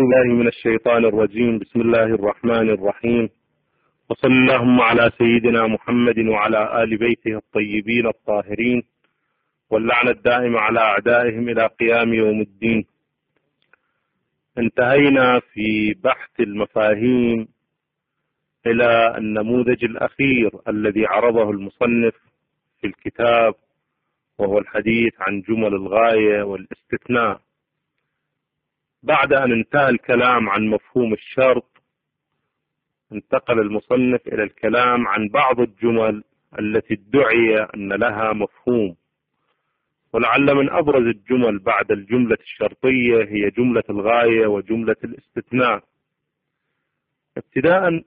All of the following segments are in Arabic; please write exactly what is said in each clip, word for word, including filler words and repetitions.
الله من الشيطان الرجيم. بسم الله الرحمن الرحيم، وصلى اللهم على سيدنا محمد وعلى آل بيته الطيبين الطاهرين، واللعنة الدائمة على أعدائهم إلى قيام يوم الدين. انتهينا في بحث المفاهيم إلى النموذج الأخير الذي عرضه المصنف في الكتاب، وهو الحديث عن جمل الغاية والاستثناء. بعد أن انتهى الكلام عن مفهوم الشرط، انتقل المصنف إلى الكلام عن بعض الجمل التي ادعي أن لها مفهوم. ولعل من أبرز الجمل بعد الجملة الشرطية هي جملة الغاية وجملة الاستثناء. ابتداء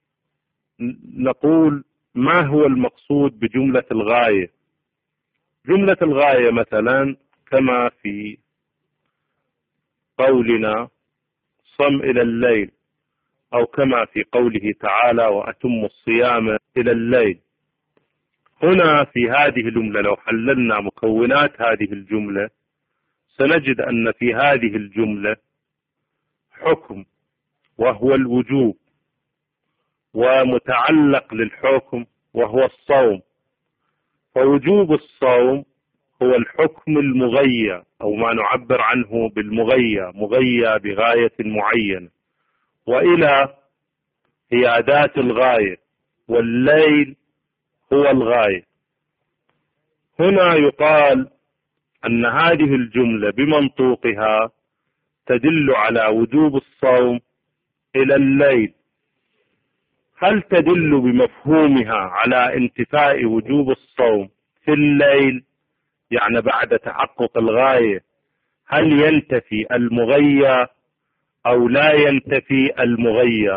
نقول ما هو المقصود بجملة الغاية. جملة الغاية مثلا كما في قولنا صم إلى الليل، أو كما في قوله تعالى وأتم الصيام إلى الليل. هنا في هذه الجملة لو حللنا مكونات هذه الجملة سنجد أن في هذه الجملة حكم وهو الوجوب، ومتعلق للحكم وهو الصوم. فوجوب الصوم هو الحكم المغيى، أو ما نعبر عنه بالمغيى، مغيى بغاية معينة، وإلى هي أداة الغاية، والليل هو الغاية. هنا يقال أن هذه الجملة بمنطوقها تدل على وجوب الصوم إلى الليل. هل تدل بمفهومها على انتفاء وجوب الصوم في الليل، يعني بعد تحقق الغاية هل ينتفي المغيى أو لا ينتفي المغيى؟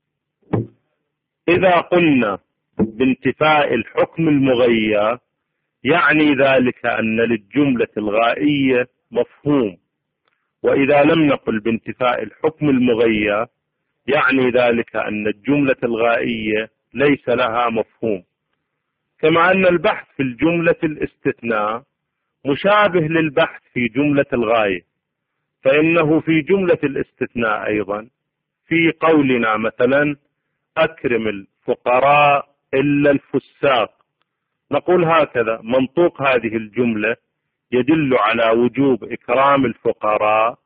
إذا قلنا بانتفاء الحكم المغيى يعني ذلك أن للجملة الغائية مفهوم، وإذا لم نقل بانتفاء الحكم المغيى يعني ذلك أن الجملة الغائية ليس لها مفهوم. كما أن البحث في الجملة الاستثناء مشابه للبحث في جملة الغاية، فإنه في جملة الاستثناء أيضا في قولنا مثلا أكرم الفقراء إلا الفساق، نقول هكذا: منطوق هذه الجملة يدل على وجوب إكرام الفقراء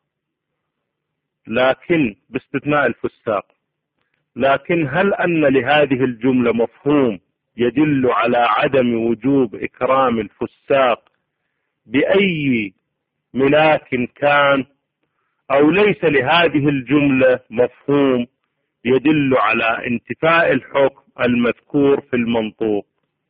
لكن باستثناء الفساق. لكن هل أن لهذه الجملة مفهوم يدل على عدم وجوب إكرام الفساق بأي ملاك كان، أو ليس لهذه الجملة مفهوم يدل على انتفاء الحكم المذكور في المنطوق؟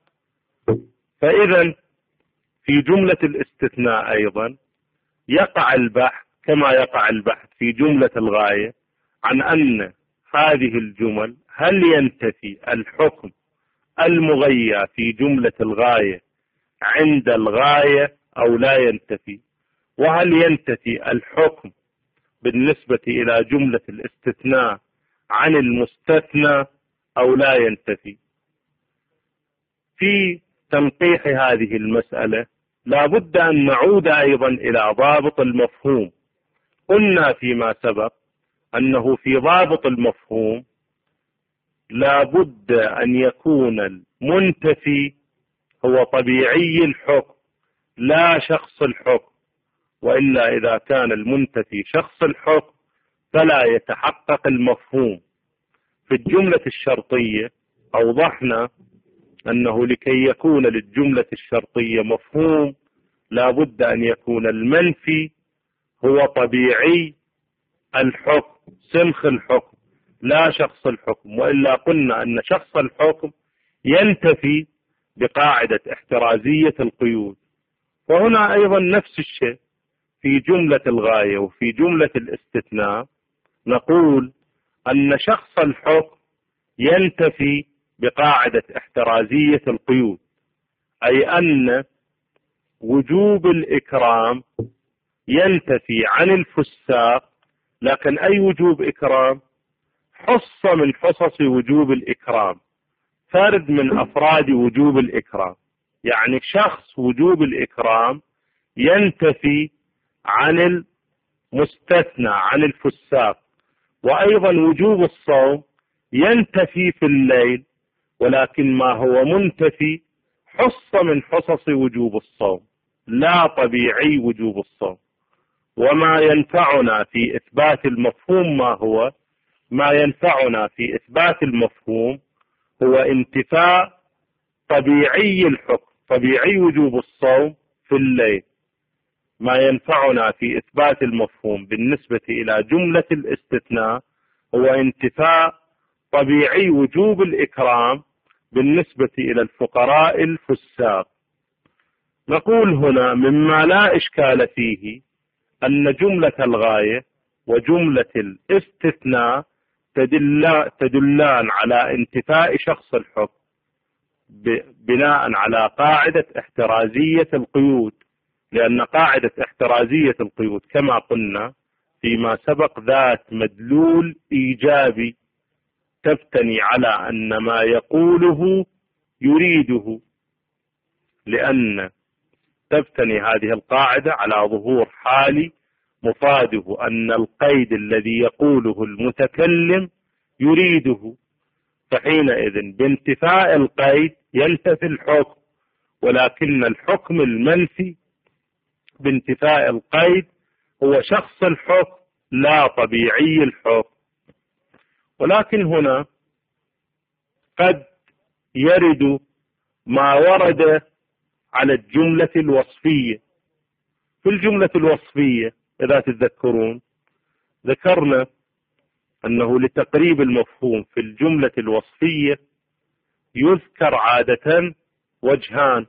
فإذا في جملة الاستثناء أيضا يقع البحث كما يقع البحث في جملة الغاية عن أن هذه الجمل هل ينتفي الحكم المغيى في جملة الغاية عند الغاية أو لا ينتفي، وهل ينتفي الحكم بالنسبة إلى جملة الاستثناء عن المستثنى أو لا ينتفي. في تنقيح هذه المسألة لا بد أن نعود أيضا إلى ضابط المفهوم. قلنا فيما سبق أنه في ضابط المفهوم لا بد أن يكون المنتفي هو طبيعي الحكم لا شخص الحكم، وإلا إذا كان المنتفي شخص الحكم فلا يتحقق المفهوم. في الجملة الشرطية أوضحنا أنه لكي يكون للجملة الشرطية مفهوم لا بد أن يكون المنفي هو طبيعي الحكم، سمخ الحكم لا شخص الحكم، وإلا قلنا أن شخص الحكم ينتفي بقاعدة احترازية القيود. وهنا أيضا نفس الشيء في جملة الغاية وفي جملة الاستثناء، نقول أن شخص الحكم ينتفي بقاعدة احترازية القيود، أي أن وجوب الإكرام ينتفي عن الفساق. لكن أي وجوب إكرام؟ حص من حصص وجوب الإكرام، فرد من أفراد وجوب الإكرام، يعني شخص وجوب الإكرام ينتفي عن مستثنى عن الفساق، وأيضا وجوب الصوم ينتفي في الليل، ولكن ما هو منتفي حصة من حصص وجوب الصوم، لا طبيعي وجوب الصوم. وما ينفعنا في إثبات المفهوم ما هو؟ ما ينفعنا في إثبات المفهوم هو انتفاء طبيعي الحكم، طبيعي وجوب الصوم في الليل. ما ينفعنا في إثبات المفهوم بالنسبة إلى جملة الاستثناء هو انتفاء طبيعي وجوب الإكرام بالنسبة إلى الفقراء الفساق. نقول هنا مما لا إشكال فيه أن جملة الغاية وجملة الاستثناء تدلان على انتفاء شخص الحكم بناء على قاعدة احترازية القيود، لأن قاعدة احترازية القيود كما قلنا فيما سبق ذات مدلول إيجابي تبتني على أن ما يقوله يريده، لأن تبتني هذه القاعدة على ظهور حالي مفاده أن القيد الذي يقوله المتكلم يريده، فحينئذ بانتفاء القيد ينتفي الحكم، ولكن الحكم المنفي بانتفاء القيد هو شخص الحكم لا طبيعي الحكم. ولكن هنا قد يرد ما ورد على الجملة الوصفية. في الجملة الوصفية إذا تتذكرون ذكرنا أنه لتقريب المفهوم في الجملة الوصفية يذكر عادة وجهان.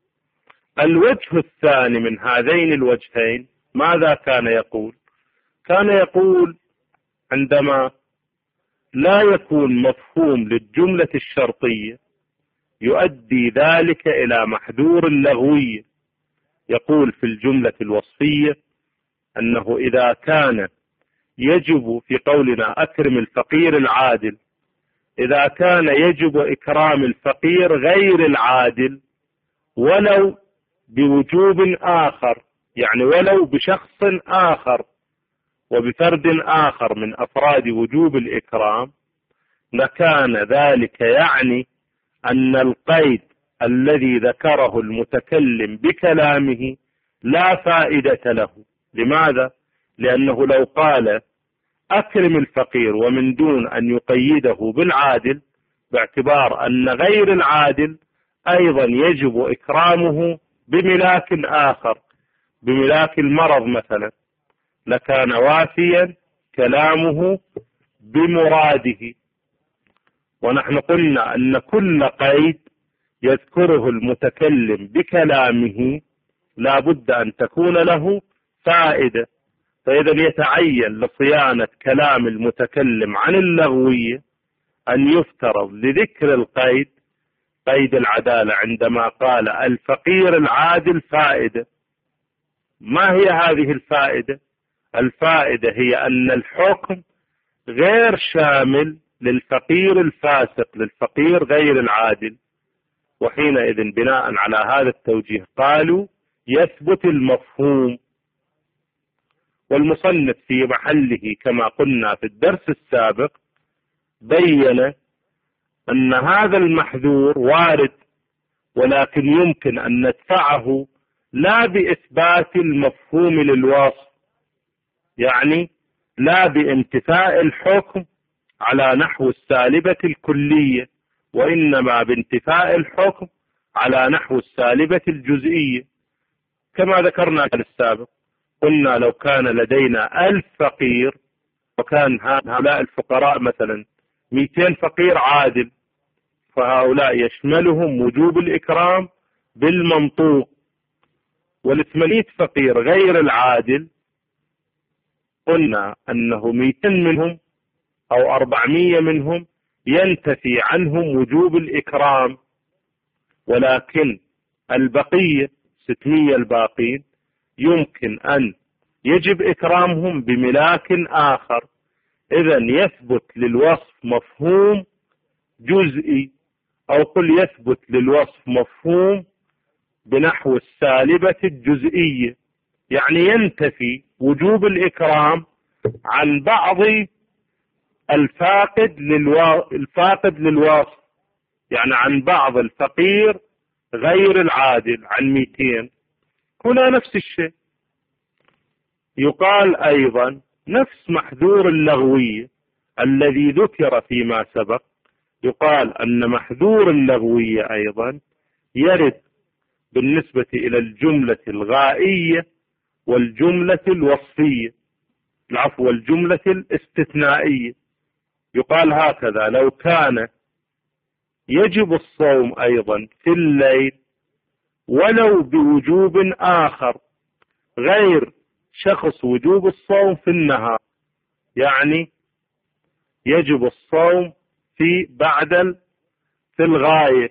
الوجه الثاني من هذين الوجهين ماذا كان يقول؟ كان يقول عندما لا يكون مفهوم للجملة الشرطية يؤدي ذلك إلى محذور لغوي. يقول في الجملة الوصفية أنه إذا كان يجب في قولنا أكرم الفقير العادل، إذا كان يجب إكرام الفقير غير العادل ولو بوجوب آخر، يعني ولو بشخص آخر وبفرد آخر من أفراد وجوب الإكرام، لكان ذلك يعني أن القيد الذي ذكره المتكلم بكلامه لا فائدة له. لماذا؟ لأنه لو قال أكرم الفقير ومن دون أن يقيده بالعادل، باعتبار أن غير العادل أيضا يجب إكرامه بملاك آخر، بملاك المرض مثلا، لكان وافيا كلامه بمراده. ونحن قلنا أن كل قيد يذكره المتكلم بكلامه لا بد أن تكون له فائدة، فإذا يتعين لصيانة كلام المتكلم عن اللغوية أن يفترض لذكر القيد قيد العدالة عندما قال الفقير العادل فائدة. ما هي هذه الفائدة؟ الفائدة هي أن الحكم غير شامل للفقير الفاسق، للفقير غير العادل. وحينئذ بناء على هذا التوجيه قالوا يثبت المفهوم. والمصنف في محله كما قلنا في الدرس السابق بين أن هذا المحذور وارد، ولكن يمكن أن ندفعه لا بإثبات المفهوم للوصف، يعني لا بانتفاء الحكم على نحو السالبة الكلية، وإنما بانتفاء الحكم على نحو السالبة الجزئية. كما ذكرنا في السابق قلنا لو كان لدينا ألف فقير وكان هؤلاء الفقراء مثلا مئتين فقير عادل، فهؤلاء يشملهم وجوب الإكرام بالمنطوق، والثمانية فقير غير العادل قلنا أنه مئتين منهم أو أربعمية منهم ينتفي عنهم وجوب الإكرام، ولكن البقية ستمية الباقين يمكن أن يجب إكرامهم بملاك آخر. إذن يثبت للوصف مفهوم جزئي، أو قل يثبت للوصف مفهوم بنحو السالبة الجزئية، يعني ينتفي وجوب الإكرام عن بعض الفاقد للوا... الفاقد للواصف، يعني عن بعض الفقير غير العادل عن مئتين. هنا نفس الشيء. يقال أيضا نفس محذور اللغوية الذي ذكر فيما سبق، يقال أن محذور اللغوية أيضا يرد بالنسبة إلى الجملة الغائية والجملة الوصفية، العفو والجملة الاستثنائية. يقال هكذا: لو كان يجب الصوم أيضا في الليل ولو بوجوب آخر غير شخص وجوب الصوم في النهار، يعني يجب الصوم في بعد في الغاية،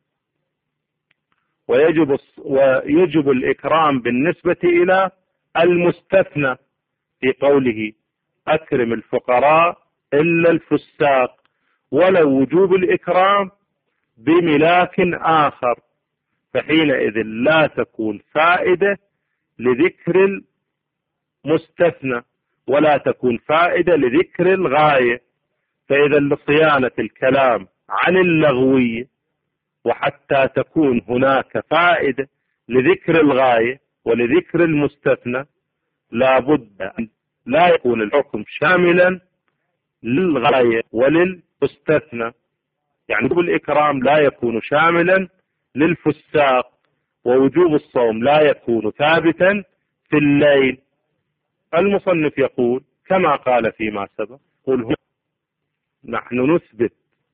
ويجب ويجب الإكرام بالنسبة إلى المستثنى في قوله أكرم الفقراء إلا الفساق، ولو وجوب الإكرام بملاك آخر، فحينئذ لا تكون فائدة لذكر المستثنى ولا تكون فائدة لذكر الغاية. فإذا لصيانة الكلام عن اللغوية وحتى تكون هناك فائدة لذكر الغاية ولذكر المستثنى لا بد أن لا يكون الحكم شاملا للغاية وللمستثنى. يعني وجوب الإكرام لا يكون شاملا للفساق، ووجوب الصوم لا يكون ثابتا في الليل. المصنف يقول كما قال فيما سبق: قل هنا نحن نثبت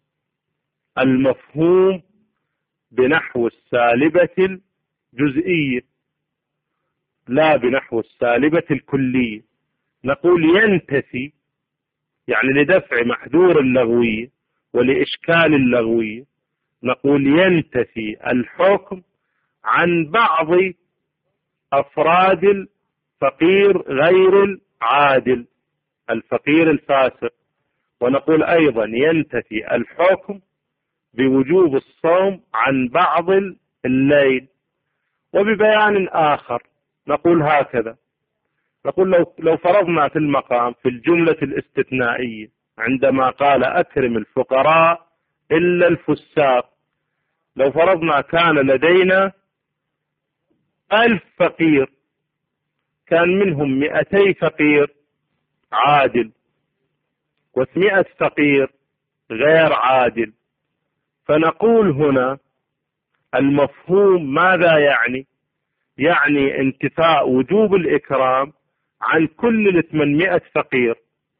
المفهوم بنحو السالبة الجزئية لا بنحو السالبة الكلية. نقول ينتفي، يعني لدفع محذور اللغوية ولإشكال اللغوية، نقول ينتفي الحكم عن بعض أفراد الفقير غير العادل، الفقير الفاسق. ونقول أيضا ينتفي الحكم بوجوب الصوم عن بعض الليل. وببيان آخر نقول هكذا: نقول لو لو فرضنا في المقام في الجملة الاستثنائية عندما قال أكرم الفقراء إلا الفساق، لو فرضنا كان لدينا ألف فقير، كان منهم مئتي فقير عادل وثمئة فقير غير عادل، فنقول هنا المفهوم ماذا يعني؟ يعني انتفاء وجوب الإكرام عن كل الثمانمائة فقير،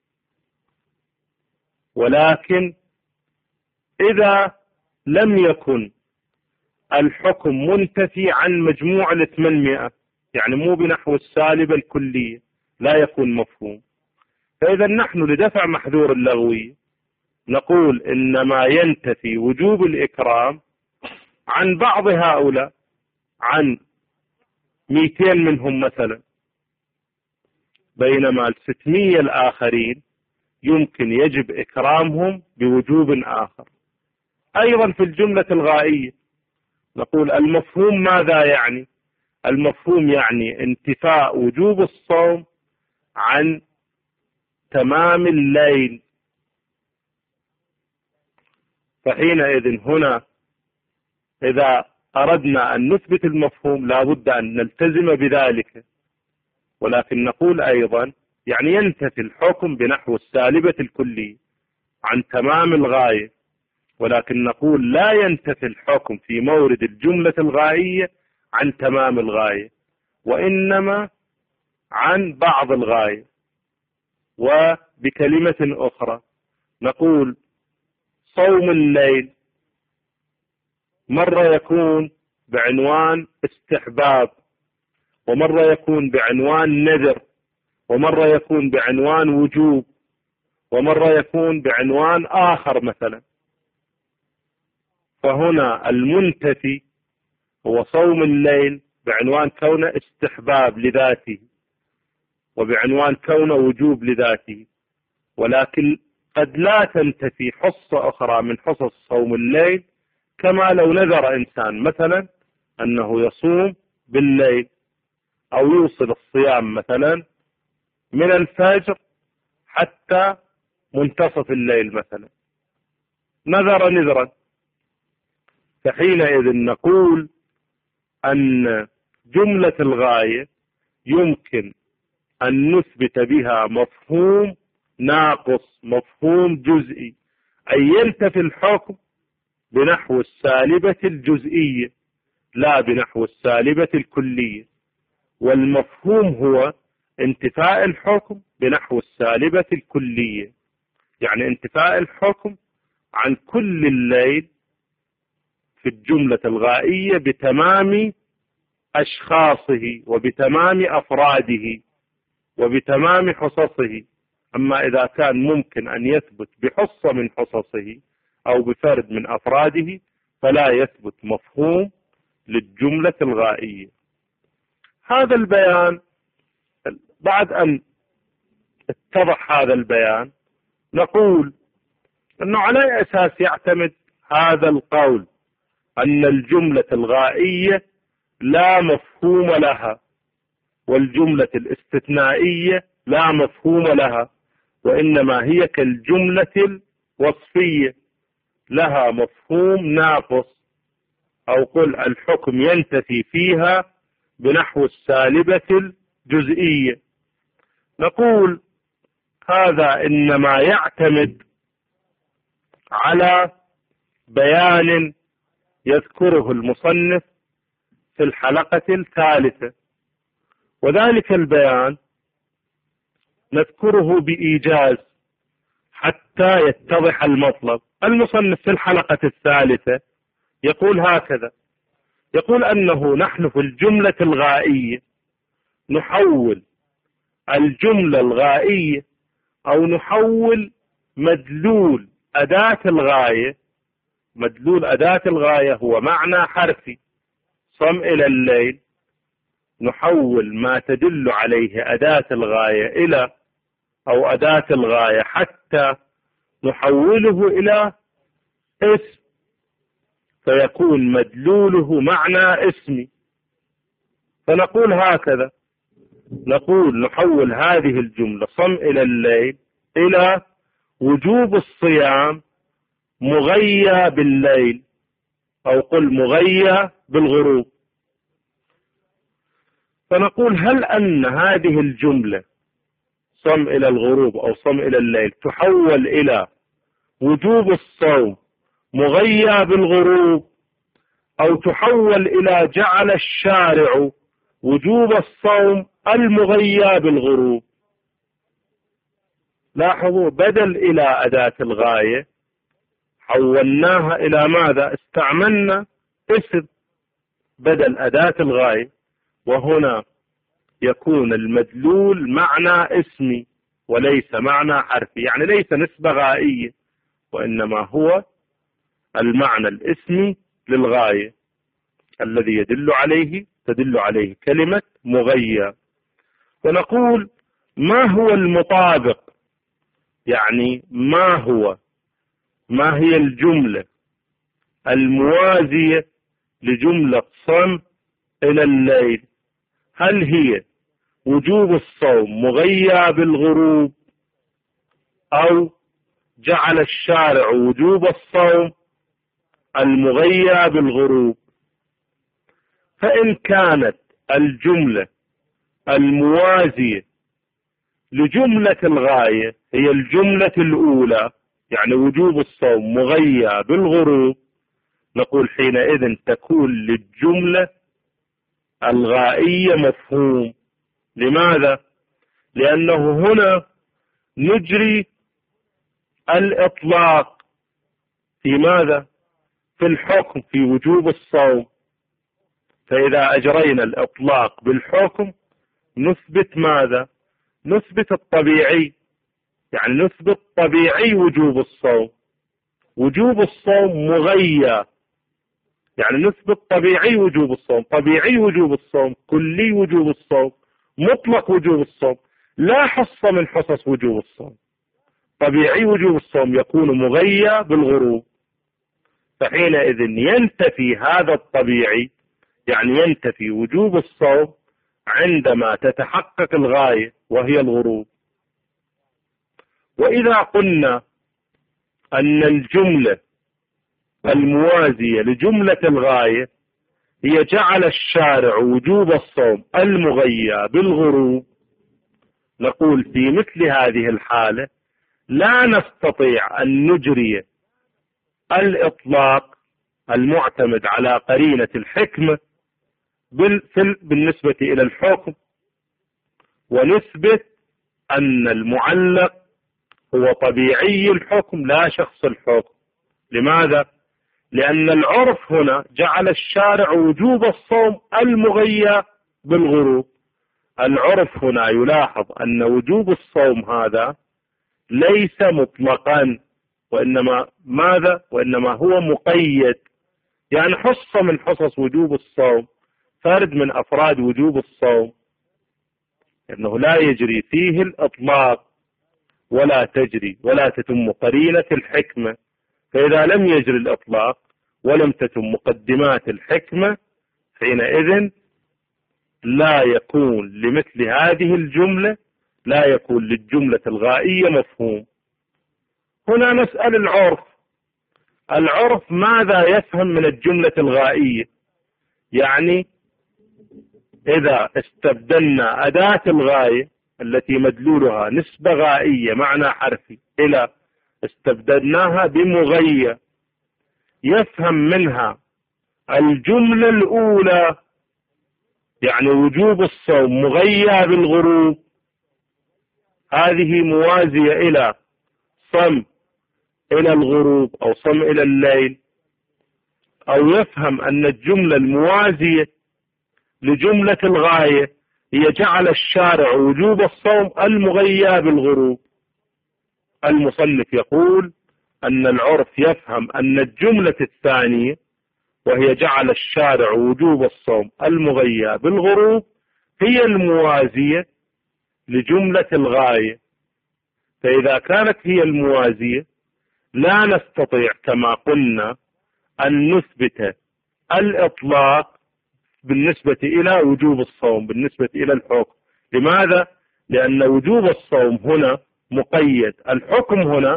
ولكن إذا لم يكن الحكم منتفي عن مجموع الثمانمائة، يعني مو بنحو السالبة الكلية، لا يكون مفهوم. فإذا نحن لدفع محذور اللغوي نقول إنما ينتفي وجوب الإكرام عن بعض هؤلاء، عن مئتين منهم مثلا، بينما الستمية الآخرين يمكن يجب إكرامهم بوجوب آخر. أيضا في الجملة الغائية نقول المفهوم ماذا يعني؟ المفهوم يعني انتفاء وجوب الصوم عن تمام الليل. فحينئذ هنا إذا أردنا أن نثبت المفهوم لا بد أن نلتزم بذلك، ولكن نقول أيضا يعني ينتفي الحكم بنحو السالبة الكلي عن تمام الغاية، ولكن نقول لا ينتفي الحكم في مورد الجملة الغائية عن تمام الغاية، وإنما عن بعض الغاية. وبكلمة أخرى نقول صوم الليل مرة يكون بعنوان استحباب، ومرة يكون بعنوان نذر، ومرة يكون بعنوان وجوب، ومرة يكون بعنوان آخر مثلا. فهنا المنتفي هو صوم الليل بعنوان كونه استحباب لذاته، وبعنوان كونه وجوب لذاته، ولكن قد لا تنتفي حصة أخرى من حصص صوم الليل، كما لو نذر إنسان مثلا أنه يصوم بالليل أو يوصل الصيام مثلا من الفجر حتى منتصف الليل مثلا نذر نذرا، فحينئذ نقول أن جملة الغاية يمكن أن نثبت بها مفهوم ناقص، مفهوم جزئي، أي ينتفي الحكم بنحو السالبة الجزئية لا بنحو السالبة الكلية، والمفهوم هو انتفاء الحكم بنحو السالبة الكلية، يعني انتفاء الحكم عن كل الليل في الجملة الغائية بتمام أشخاصه وبتمام أفراده وبتمام حصصه. أما إذا كان ممكن أن يثبت بحصة من حصصه أو بفرد من أفراده فلا يثبت مفهوم للجملة الغائية. هذا البيان بعد أن اتضح هذا البيان نقول أنه على أي أساس يعتمد هذا القول أن الجملة الغائية لا مفهوم لها والجملة الاستثنائية لا مفهوم لها، وإنما هي كالجملة الوصفية لها مفهوم ناقص، أو قل الحكم ينتفي فيها بنحو السالبة الجزئية. نقول هذا إنما يعتمد على بيان يذكره المصنف في الحلقة الثالثة، وذلك البيان نذكره بإيجاز حتى يتضح المطلب. المصنف في الحلقة الثالثة يقول هكذا، يقول أنه نحن في الجملة الغائية نحول الجملة الغائية أو نحول مدلول أداة الغاية. مدلول أداة الغاية هو معنى حرفي، صم إلى الليل، نحول ما تدل عليه أداة الغاية إلى أو أداة الغاية حتى نحوله إلى اسم، فيكون مدلوله معنى اسمي. فنقول هكذا، نقول نحول هذه الجملة صم إلى الليل إلى وجوب الصيام مغيى بالليل، أو قل مغيى بالغروب. فنقول هل أن هذه الجملة صم إلى الغروب أو صم إلى الليل تحول إلى وجوب الصوم مغيى بالغروب، أو تحول إلى جعل الشارع وجوب الصوم المغيى بالغروب؟ لاحظوا، بدل إلى أداة الغاية حولناها إلى ماذا؟ استعملنا اسم بدل أداة الغاية، وهنا يكون المدلول معنى اسمي وليس معنى حرفي، يعني ليس نسبة غائية وإنما هو المعنى الاسمي للغاية الذي يدل عليه تدل عليه كلمة مغيى. ونقول ما هو المطابق، يعني ما هو ما هي الجملة الموازية لجملة صم إلى الليل؟ هل هي وجوب الصوم مغيى بالغروب، أو جعل الشارع وجوب الصوم المغيى بالغروب؟ فإن كانت الجملة الموازية لجملة الغاية هي الجملة الأولى، يعني وجوب الصوم مغيى بالغروب، نقول حينئذ تكون للجملة الغائية مفهوم. لماذا؟ لأنه هنا نجري الإطلاق في ماذا؟ في الحكم في وجوب الصوم، فإذا أجرينا الإطلاق بالحكم نثبت ماذا؟ نثبت الطبيعي، يعني نثبت طبيعي وجوب الصوم. وجوب الصوم مغيى، يعني نثبت طبيعي وجوب الصوم. طبيعي وجوب الصوم، كلي وجوب الصوم، مطلق وجوب الصوم، لا حصة من حصص وجوب الصوم. طبيعي وجوب الصوم يكون مغيى بالغروب، فحينئذ ينتفي هذا الطبيعي، يعني ينتفي وجوب الصوم عندما تتحقق الغاية وهي الغروب. وإذا قلنا أن الجملة الموازية لجملة الغاية هي جعل الشارع وجوب الصوم المغيى بالغروب، نقول في مثل هذه الحالة لا نستطيع أن نجري الإطلاق المعتمد على قرينة الحكمة بالنسبة إلى الحكم، ونثبت أن المعلق هو طبيعي الحكم لا شخص الحكم. لماذا؟ لأن العرف هنا جعل الشارع وجوب الصوم المغيى بالغروب. العرف هنا يلاحظ أن وجوب الصوم هذا ليس مطلقا، وإنما ماذا؟ وإنما هو مقيد، يعني حصة من حصص وجوب الصوم، فرد من أفراد وجوب الصوم، أنه لا يجري فيه الإطلاق ولا تجري ولا تتم قرينة الحكمة. فإذا لم يجري الإطلاق ولم تتم مقدمات الحكمة حينئذ لا يكون لمثل هذه الجملة، لا يكون للجملة الغائية مفهوم. هنا نسأل العرف، العرف ماذا يفهم من الجملة الغائية؟ يعني إذا استبدلنا أداة الغاية التي مدلولها نسبة غائية معنى حرفي إلى استبدلناها بمغية، يفهم منها الجملة الأولى يعني وجوب الصوم مغيى بالغروب، هذه موازية إلى صم إلى الغروب أو صم إلى الليل، أو يفهم أن الجملة الموازية لجملة الغاية هي جعل الشارع وجوب الصوم المغيى بالغروب. المصنف يقول أن العرف يفهم أن الجملة الثانية وهي جعل الشارع وجوب الصوم المغيى بالغروب هي الموازية لجملة الغاية. فإذا كانت هي الموازية لا نستطيع كما قلنا أن نثبت الإطلاق بالنسبة إلى وجوب الصوم بالنسبة إلى الحكم. لماذا؟ لأن وجوب الصوم هنا مقيد، الحكم هنا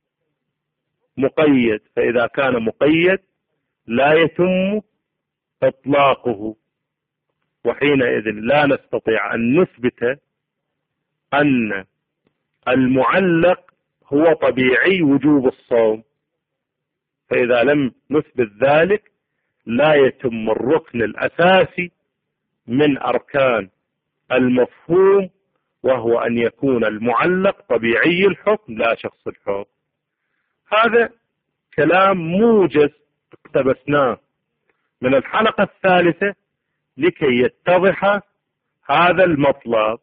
مقيد، فإذا كان مقيد لا يتم إطلاقه، وحينئذ لا نستطيع أن نثبت أن المعلق هو طبيعي وجوب الصوم. فإذا لم نثبت ذلك لا يتم الركن الأساسي من أركان المفهوم، وهو أن يكون المعلق طبيعي الحكم لا شخص الحكم. هذا كلام موجز اقتبسناه من الحلقة الثالثة لكي يتضح هذا المطلب.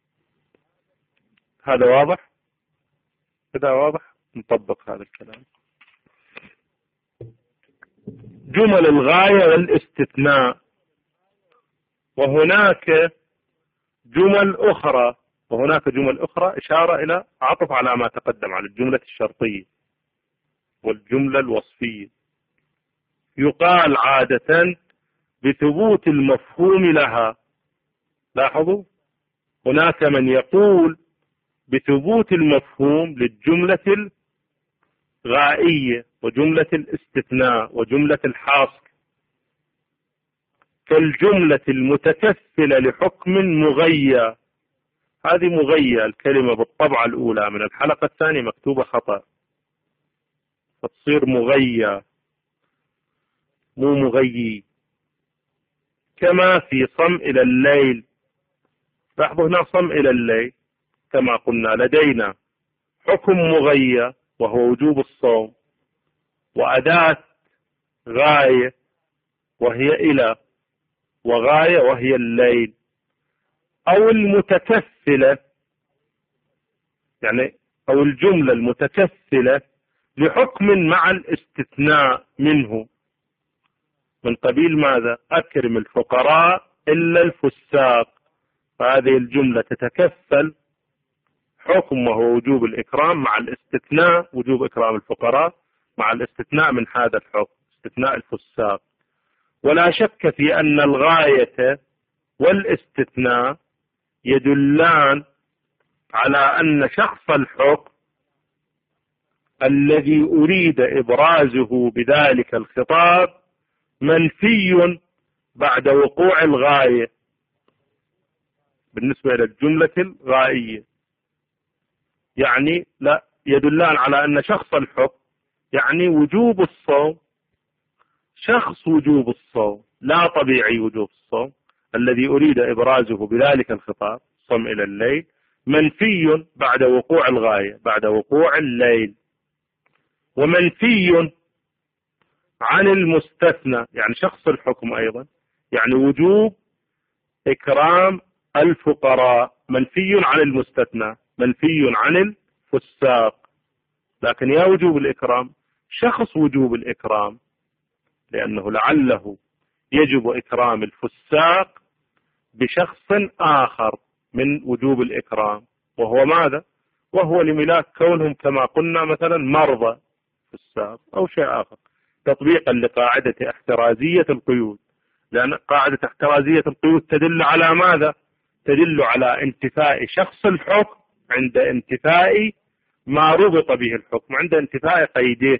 هذا واضح؟ كذا واضح؟ نطبق هذا الكلام. جمل الغاية والاستثناء، وهناك جمل أخرى وهناك جمل أخرى إشارة إلى عطف على ما تقدم على الجملة الشرطية والجملة الوصفية. يقال عادة بثبوت المفهوم لها. لاحظوا هناك من يقول بثبوت المفهوم للجملة الغائية وجملة الاستثناء وجملة الحاصر، كالجملة المتكفلة لحكم مغيى. هذه مغيى الكلمة بالطبعة الأولى من الحلقة الثانية مكتوبة خطأ، فتصير مغيى مو مغيي. كما في صم إلى الليل، لاحظوا هنا صم إلى الليل كما قلنا لدينا حكم مغيى وهو وجوب الصوم، وأداة غاية وهي إلى، وغاية وهي الليل. أو المتكفلة يعني أو الجملة المتكفلة لحكم مع الاستثناء منه، من قبيل ماذا؟ أكرم الفقراء إلا الفساق. فهذه الجملة تتكفل حكم وهو وجوب الإكرام مع الاستثناء وجوب إكرام الفقراء مع الاستثناء من هذا الحكم استثناء الفساق. ولا شك في أن الغاية والاستثناء يدلان على أن شخص الحكم الذي أريد إبرازه بذلك الخطاب منفي بعد وقوع الغاية بالنسبة إلى الجملة الغائية. يعني لا يدلان على أن شخص الحكم يعني وجوب الصوم، شخص وجوب الصوم لا طبيعي وجوب الصوم الذي أريد إبرازه بذلك الخطاب صم إلى الليل منفي بعد وقوع الغاية بعد وقوع الليل، ومنفي عن المستثنى يعني شخص الحكم أيضا يعني وجوب إكرام الفقراء منفي عن المستثنى منفي عن الفساق. لكن يا وجوب الإكرام شخص وجوب الإكرام لأنه لعله يجب إكرام الفساق بشخص آخر من وجوب الإكرام، وهو ماذا؟ وهو لملاك كونهم كما قلنا مثلا مرضى فساق أو شيء آخر، تطبيقا لقاعدة احترازية القيود، لأن قاعدة احترازية القيود تدل على ماذا؟ تدل على انتفاء شخص الحكم عند انتفاء ما ربط به الحكم، عند انتفاء قيده.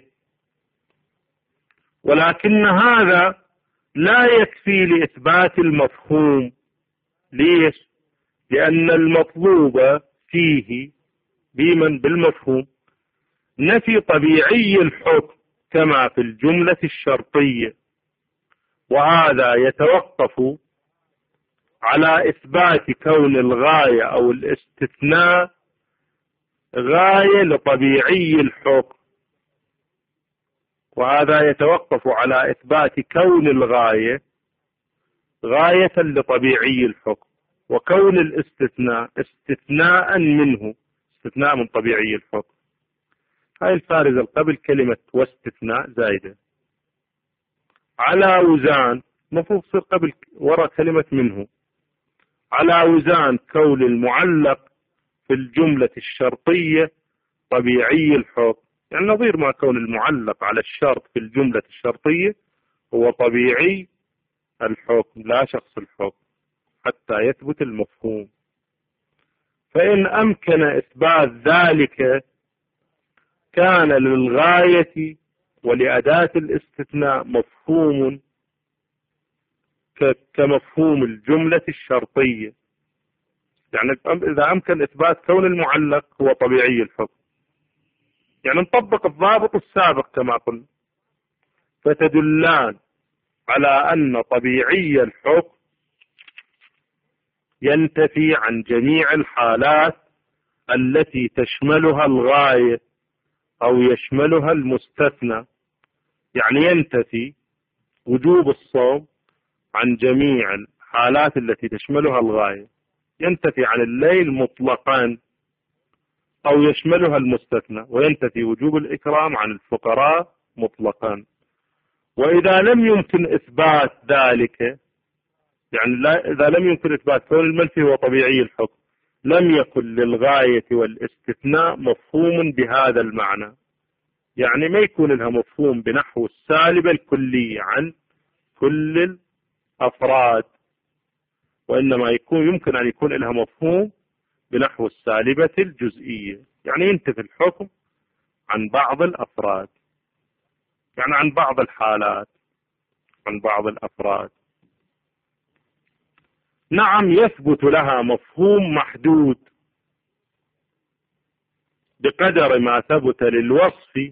ولكن هذا لا يكفي لإثبات المفهوم. ليش؟ لأن المطلوب فيه بمن بالمفهوم نفي طبيعي الحكم كما في الجملة الشرطية، وهذا يتوقف على إثبات كون الغاية أو الاستثناء غاية لطبيعي الحكم، وهذا يتوقف على إثبات كون الغاية غاية لطبيعي الحكم، وكون الاستثناء استثناء منه استثناء من طبيعي الحكم. هاي الفارزة قبل كلمة واستثناء زايدة على وزان مفروض تصير قبل وراء كلمة منه على وزان كون المعلق في الجملة الشرطية طبيعي الحكم، يعني نظير ما كون المعلق على الشرط في الجملة الشرطية هو طبيعي الحكم لا شخص الحكم حتى يثبت المفهوم. فإن أمكن إثبات ذلك كان للغاية ولأداة الاستثناء مفهوم كمفهوم الجملة الشرطية، يعني إذا أمكن إثبات كون المعلق هو طبيعي الحكم يعني نطبق الضابط السابق كما قلنا، فتدلان على أن طبيعي الحكم ينتفي عن جميع الحالات التي تشملها الغاية أو يشملها المستثنى، يعني ينتفي وجوب الصوم عن جميع الحالات التي تشملها الغاية، ينتفي عن الليل مطلقا أو يشملها المستثنى، وينتفي وجوب الإكرام عن الفقراء مطلقا. وإذا لم يمكن إثبات ذلك يعني لا إذا لم يمكن إثبات كون المنفي هو طبيعي الحكم لم يكن للغاية والاستثناء مفهوم بهذا المعنى، يعني ما يكون لها مفهوم بنحو السالبة الكلية عن كل الأفراد، وإنما يكون يمكن أن يكون لها مفهوم بنحو السالبة الجزئية، يعني ينتفي الحكم عن بعض الأفراد، يعني عن بعض الحالات عن بعض الأفراد. نعم يثبت لها مفهوم محدود بقدر ما ثبت للوصف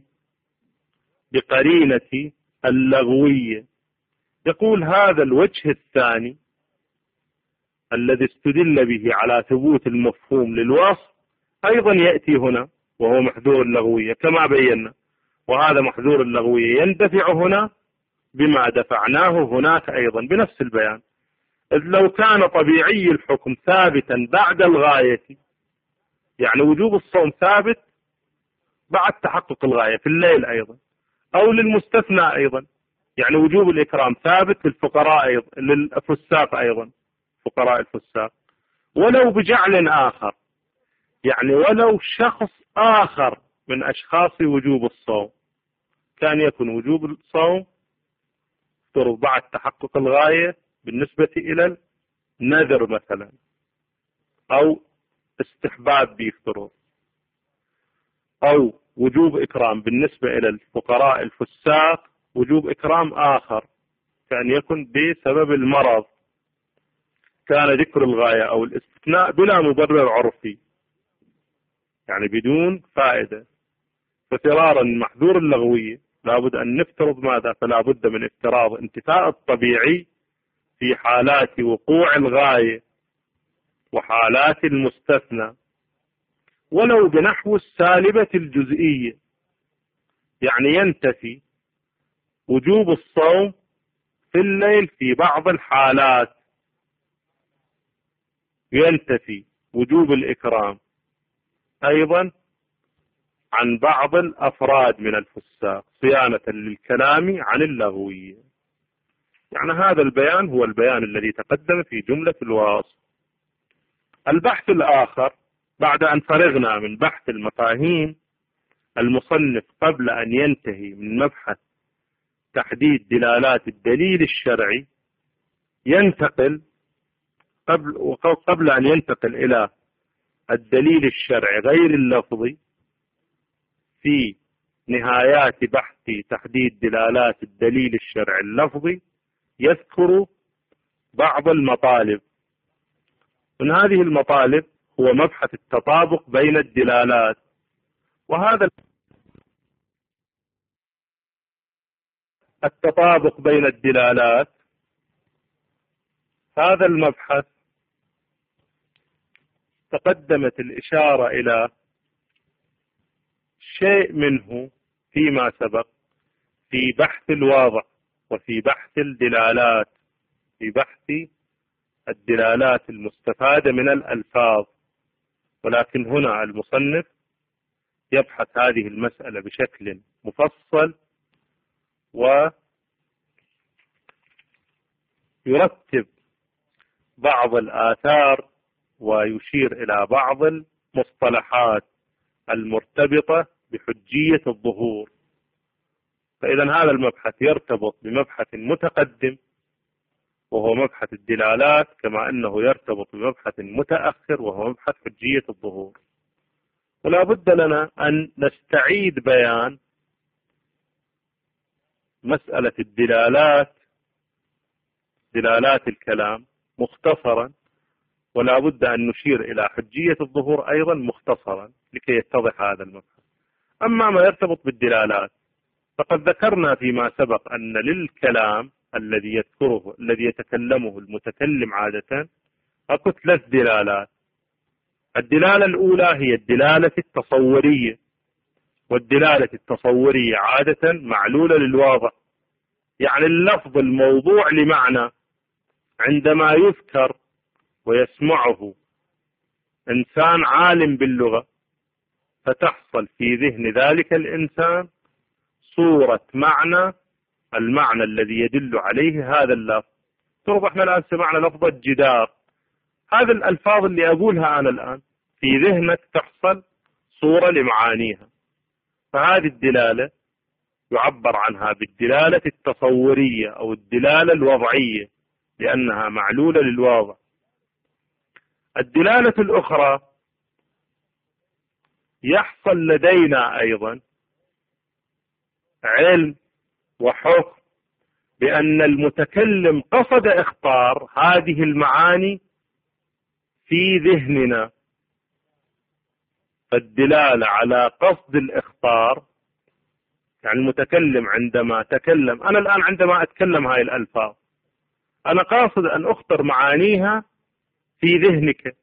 بقرينة اللغوية. يقول هذا الوجه الثاني الذي استدل به على ثبوت المفهوم للوصف أيضا يأتي هنا وهو محذور اللغوية كما بينا، وهذا محذور اللغوية يندفع هنا بما دفعناه هناك أيضا بنفس البيان. إذ لو كان طبيعي الحكم ثابتا بعد الغاية يعني وجوب الصوم ثابت بعد تحقق الغاية في الليل أيضا، أو للمستثنى أيضا يعني وجوب الإكرام ثابت للفقراء أيضا للفساق أيضا فقراء الفساق، ولو بجعل آخر يعني ولو شخص آخر من أشخاص وجوب الصوم كان يكون وجوب الصوم افترض بعد تحقق الغاية بالنسبة إلى نذر مثلا أو استحباب بيفترض، أو وجوب إكرام بالنسبة إلى الفقراء الفساق، وجوب إكرام آخر كأن يكون بسبب المرض، كان ذكر الغاية أو الاستثناء بلا مبرر عرفي، يعني بدون فائدة. ففرارا من محذور اللغوية لابد أن نفترض ماذا؟ فلا بد من افتراض انتفاء الطبيعي في حالات وقوع الغاية وحالات المستثنى، ولو بنحو السالبة الجزئية، يعني ينتفي وجوب الصوم في الليل في بعض الحالات، ينتفي وجوب الإكرام أيضا عن بعض الأفراد من الفساق صيانة للكلام عن اللغوية. يعني هذا البيان هو البيان الذي تقدم في جملة الوصف. البحث الآخر بعد أن فرغنا من بحث المفاهيم، المصنف قبل أن ينتهي من مبحث تحديد دلالات الدليل الشرعي ينتقل قبل قبل أن ينتقل إلى الدليل الشرعي غير اللفظي. في نهايات بحث تحديد دلالات الدليل الشرعي اللفظي يذكر بعض المطالب. من هذه المطالب هو مبحث التطابق بين الدلالات، وهذا التطابق بين الدلالات هذا المبحث تقدمت الإشارة إلى شيء منه فيما سبق في بحث الواضع وفي بحث الدلالات، في بحث الدلالات المستفادة من الألفاظ، ولكن هنا المصنف يبحث هذه المسألة بشكل مفصل ويرتب بعض الآثار ويشير إلى بعض المصطلحات المرتبطة بحجية الظهور. فإذا هذا المبحث يرتبط بمبحث متقدم وهو مبحث الدلالات، كما أنه يرتبط بمبحث متأخر وهو مبحث حجية الظهور. ولا بد لنا أن نستعيد بيان مسألة الدلالات، دلالات الكلام مختصرا، ولا بد أن نشير إلى حجية الظهور أيضا مختصرا لكي يتضح هذا المبحث. أما ما يرتبط بالدلالات فقد ذكرنا فيما سبق أن للكلام الذي يذكره الذي يتكلمه المتكلم عادة أكو ثلاث دلالات. الدلالة الأولى هي الدلالة التصورية، والدلالة التصورية عادة معلولة للواضع، يعني اللفظ الموضوع لمعنى عندما يذكر ويسمعه إنسان عالم باللغة فتحصل في ذهن ذلك الإنسان صورة معنى، المعنى الذي يدل عليه هذا اللفظ. ترى احنا الآن سمعنا لفظة جدار، هذه الألفاظ اللي أقولها أنا الآن في ذهنك تحصل صورة لمعانيها، فهذه الدلالة يعبر عنها بالدلالة التصورية أو الدلالة الوضعية لأنها معلولة للواضع. الدلالة الأخرى يحصل لدينا أيضا علم وحكم بأن المتكلم قصد إخطار هذه المعاني في ذهننا، فالدلالة على قصد الإخطار، يعني المتكلم عندما تكلم، أنا الآن عندما أتكلم هاي الألفاظ أنا قاصد أن أخطر معانيها في ذهنك،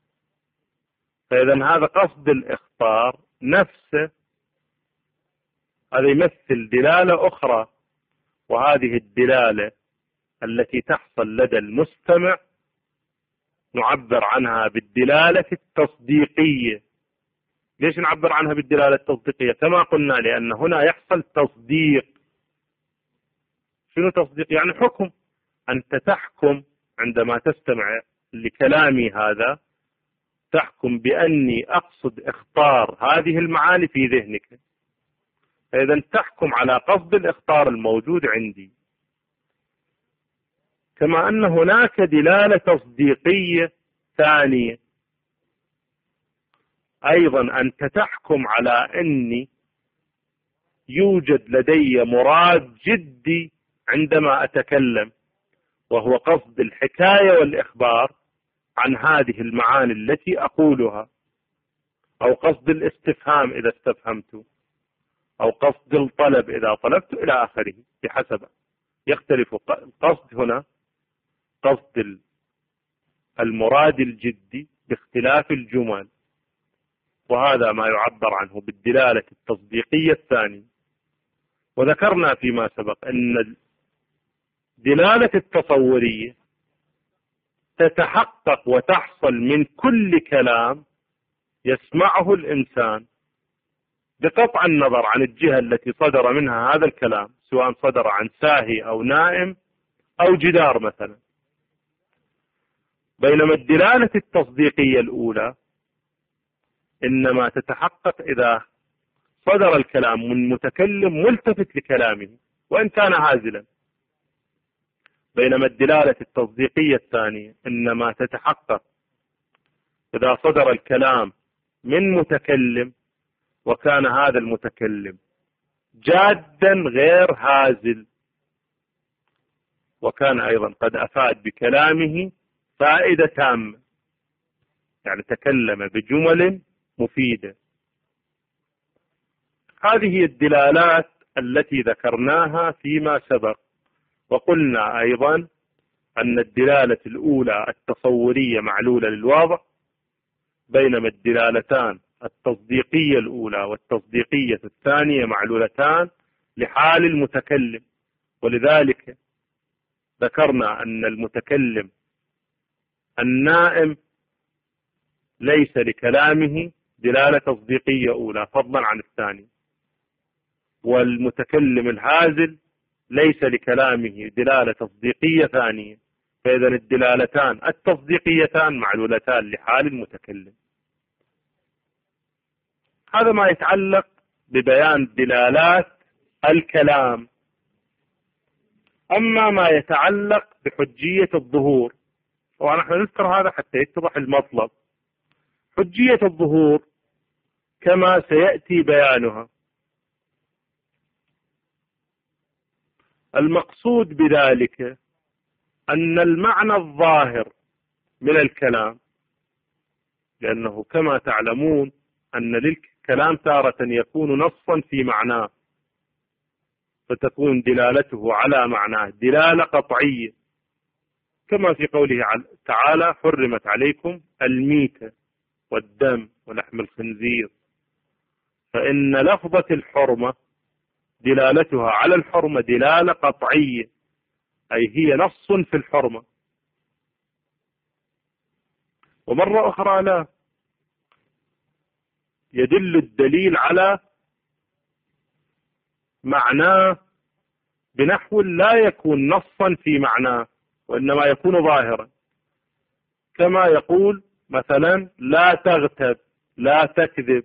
فإذا هذا قصد الإخطار نفسه، هذا يمثل دلالة أخرى. وهذه الدلالة التي تحصل لدى المستمع نعبر عنها بالدلالة التصديقية. ليش نعبر عنها بالدلالة التصديقية؟ كما قلنا لأن هنا يحصل تصديق. شنو تصديق؟ يعني حكم. أنت تحكم عندما تستمع لكلامي هذا، تحكم بأني أقصد إخطار هذه المعاني في ذهنك، فإذا تحكم على قصد الإخطار الموجود عندي. كما أن هناك دلالة تصديقية ثانية، أيضا أنت تحكم على أني يوجد لدي مراد جدي عندما أتكلم، وهو قصد الحكاية والإخبار عن هذه المعاني التي أقولها، أو قصد الاستفهام إذا استفهمت، أو قصد الطلب إذا طلبت، إلى آخره، بحسب يختلف القصد هنا، قصد المراد الجدي باختلاف الجمل، وهذا ما يعبر عنه بالدلالة التصديقية الثانية. وذكرنا فيما سبق أن الدلالة التصورية تتحقق وتحصل من كل كلام يسمعه الإنسان بقطع النظر عن الجهة التي صدر منها هذا الكلام، سواء صدر عن ساهي أو نائم أو جدار مثلا. بينما الدلالة التصديقية الأولى إنما تتحقق إذا صدر الكلام من متكلم ملتفت لكلامه وإن كان هازلا، بينما الدلالة التصديقية الثانية إنما تتحقق إذا صدر الكلام من متكلم وكان هذا المتكلم جادا غير هازل، وكان أيضا قد أفاد بكلامه فائدة تامة، يعني تكلم بجمل مفيدة. هذه الدلالات التي ذكرناها فيما سبق. وقلنا أيضا أن الدلالة الأولى التصورية معلولة للواضح، بينما الدلالتان التصديقية الأولى والتصديقية الثانية معلولتان لحال المتكلم. ولذلك ذكرنا أن المتكلم النائم ليس لكلامه دلالة تصديقية أولى فضلا عن الثاني، والمتكلم الهازل ليس لكلامه دلالة تصديقية ثانية، فإذا الدلالتان التصديقيتان معلولتان لحال المتكلم. هذا ما يتعلق ببيان دلالات الكلام. أما ما يتعلق بحجية الظهور، ونحن نذكر هذا حتى يتضح المطلب. حجية الظهور كما سيأتي بيانها، المقصود بذلك أن المعنى الظاهر من الكلام، لأنه كما تعلمون أن للكلام تارة يكون نصا في معناه، فتكون دلالته على معناه دلالة قطعية، كما في قوله تعالى: حرمت عليكم الميتة والدم ولحم الخنزير. فإن لفظة الحرمة دلالتها على الحرمة دلالة قطعية، أي هي نص في الحرمة. ومرة أخرى لا، يدل الدليل على معناه بنحو لا يكون نصا في معناه، وإنما يكون ظاهرا، كما يقول مثلا: لا تغتب، لا تكذب،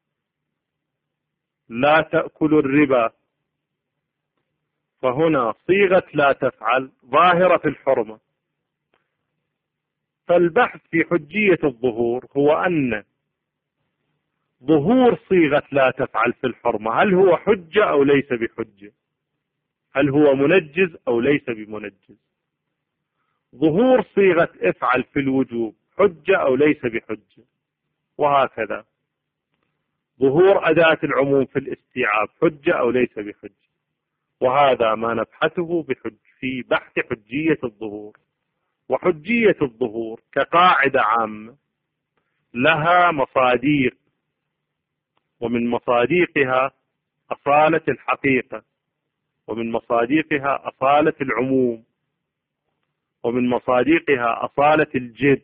لا تأكل الربا. فهنا صيغة لا تفعل ظاهرة في الحرمة. فالبحث في حجية الظهور هو أن ظهور صيغة لا تفعل في الحرمة هل هو حجة أو ليس بحجة، هل هو منجز أو ليس بمنجز. ظهور صيغة افعل في الوجوب حجة أو ليس بحجة، وهكذا. ظهور أداة العموم في الاستيعاب حجة أو ليس بحجة. وهذا ما نبحثه بحج في بحث حجية الظهور. وحجية الظهور كقاعدة عامة لها مصاديق، ومن مصاديقها أصالة الحقيقة، ومن مصاديقها أصالة العموم، ومن مصاديقها أصالة الجد،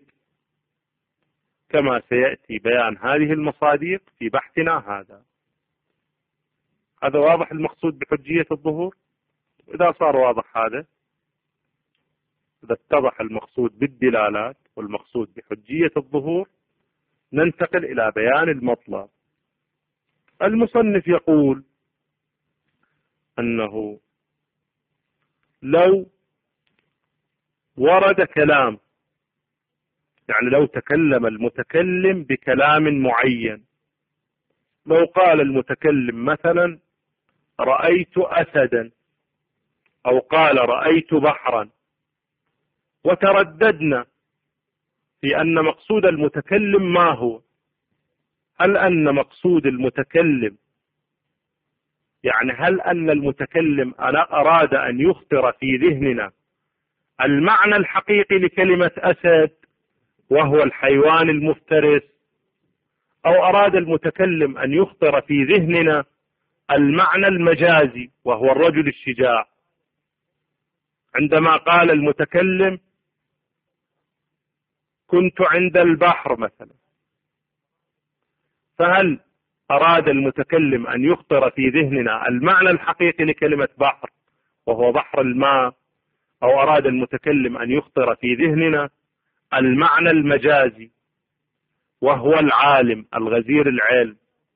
كما سيأتي بيان هذه المصاديق في بحثنا هذا. هذا واضح المقصود بحجية الظهور؟ إذا صار واضح هذا، إذا اتضح المقصود بالدلالات والمقصود بحجية الظهور، ننتقل إلى بيان المطلب. المصنف يقول أنه لو ورد كلام، يعني لو تكلم المتكلم بكلام معين، لو قال المتكلم مثلا رأيت أسدا، أو قال رأيت بحرا، وترددنا في أن مقصود المتكلم ما هو. هل أن مقصود المتكلم يعني هل أن المتكلم أراد أن يخطر في ذهننا المعنى الحقيقي لكلمة أسد وهو الحيوان المفترس، أو أراد المتكلم أن يخطر في ذهننا المعنى المجازي وهو الرجل الشجاع؟ عندما قال المتكلم كنت عند البحر مثلا، فهل أراد المتكلم أن يخطر في ذهننا المعنى الحقيقي لكلمة بحر وهو بحر الماء، أو أراد المتكلم أن يخطر في ذهننا المعنى المجازي وهو العالم الغزير العلم؟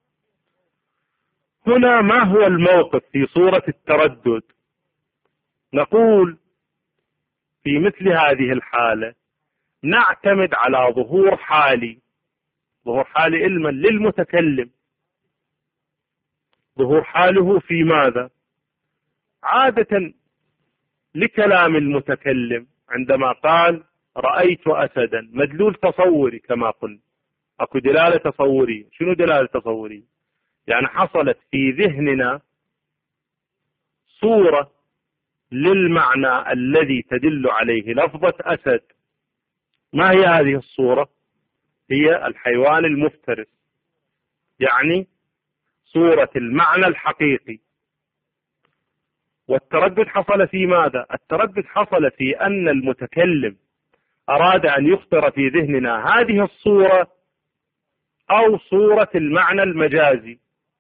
هنا ما هو الموقف في صورة التردد؟ نقول في مثل هذه الحالة نعتمد على ظهور حالي، ظهور حالي علما للمتكلم. ظهور حاله في ماذا؟ عادة لكلام المتكلم عندما قال رأيت أسدا، مدلول تصوري كما قلنا، أكو دلالة تصورية. شنو دلالة تصورية؟ يعني حصلت في ذهننا صورة للمعنى الذي تدل عليه لفظة أسد. ما هي هذه الصورة؟ هي الحيوان المفترس، يعني صورة المعنى الحقيقي. والتردد حصل في ماذا؟ التردد حصل في أن المتكلم أراد أن يخطر في ذهننا هذه الصورة أو صورة المعنى المجازي.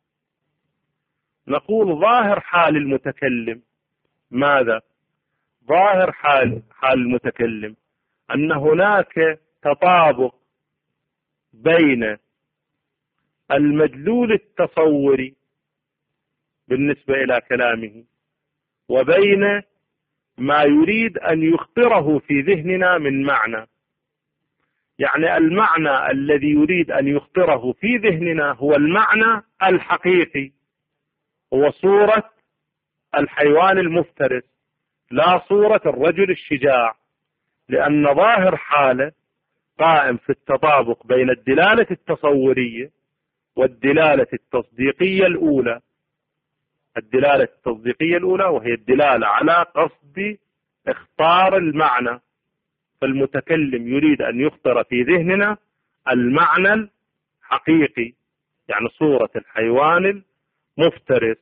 نقول ظاهر حال المتكلم ماذا؟ ظاهر حال حال المتكلم أن هناك تطابق بين المدلول التصوري بالنسبة إلى كلامه وبين ما يريد أن يخطره في ذهننا من معنى. يعني المعنى الذي يريد أن يخطره في ذهننا هو المعنى الحقيقي، هو صورة الحيوان المفترس لا صورة الرجل الشجاع، لأن ظاهر حاله قائم في التطابق بين الدلالة التصورية والدلالة التصديقية الأولى. الدلالة التصديقية الأولى وهي الدلالة على قصد اختار المعنى، فالمتكلم يريد أن يخطر في ذهننا المعنى الحقيقي، يعني صورة الحيوان المفترس.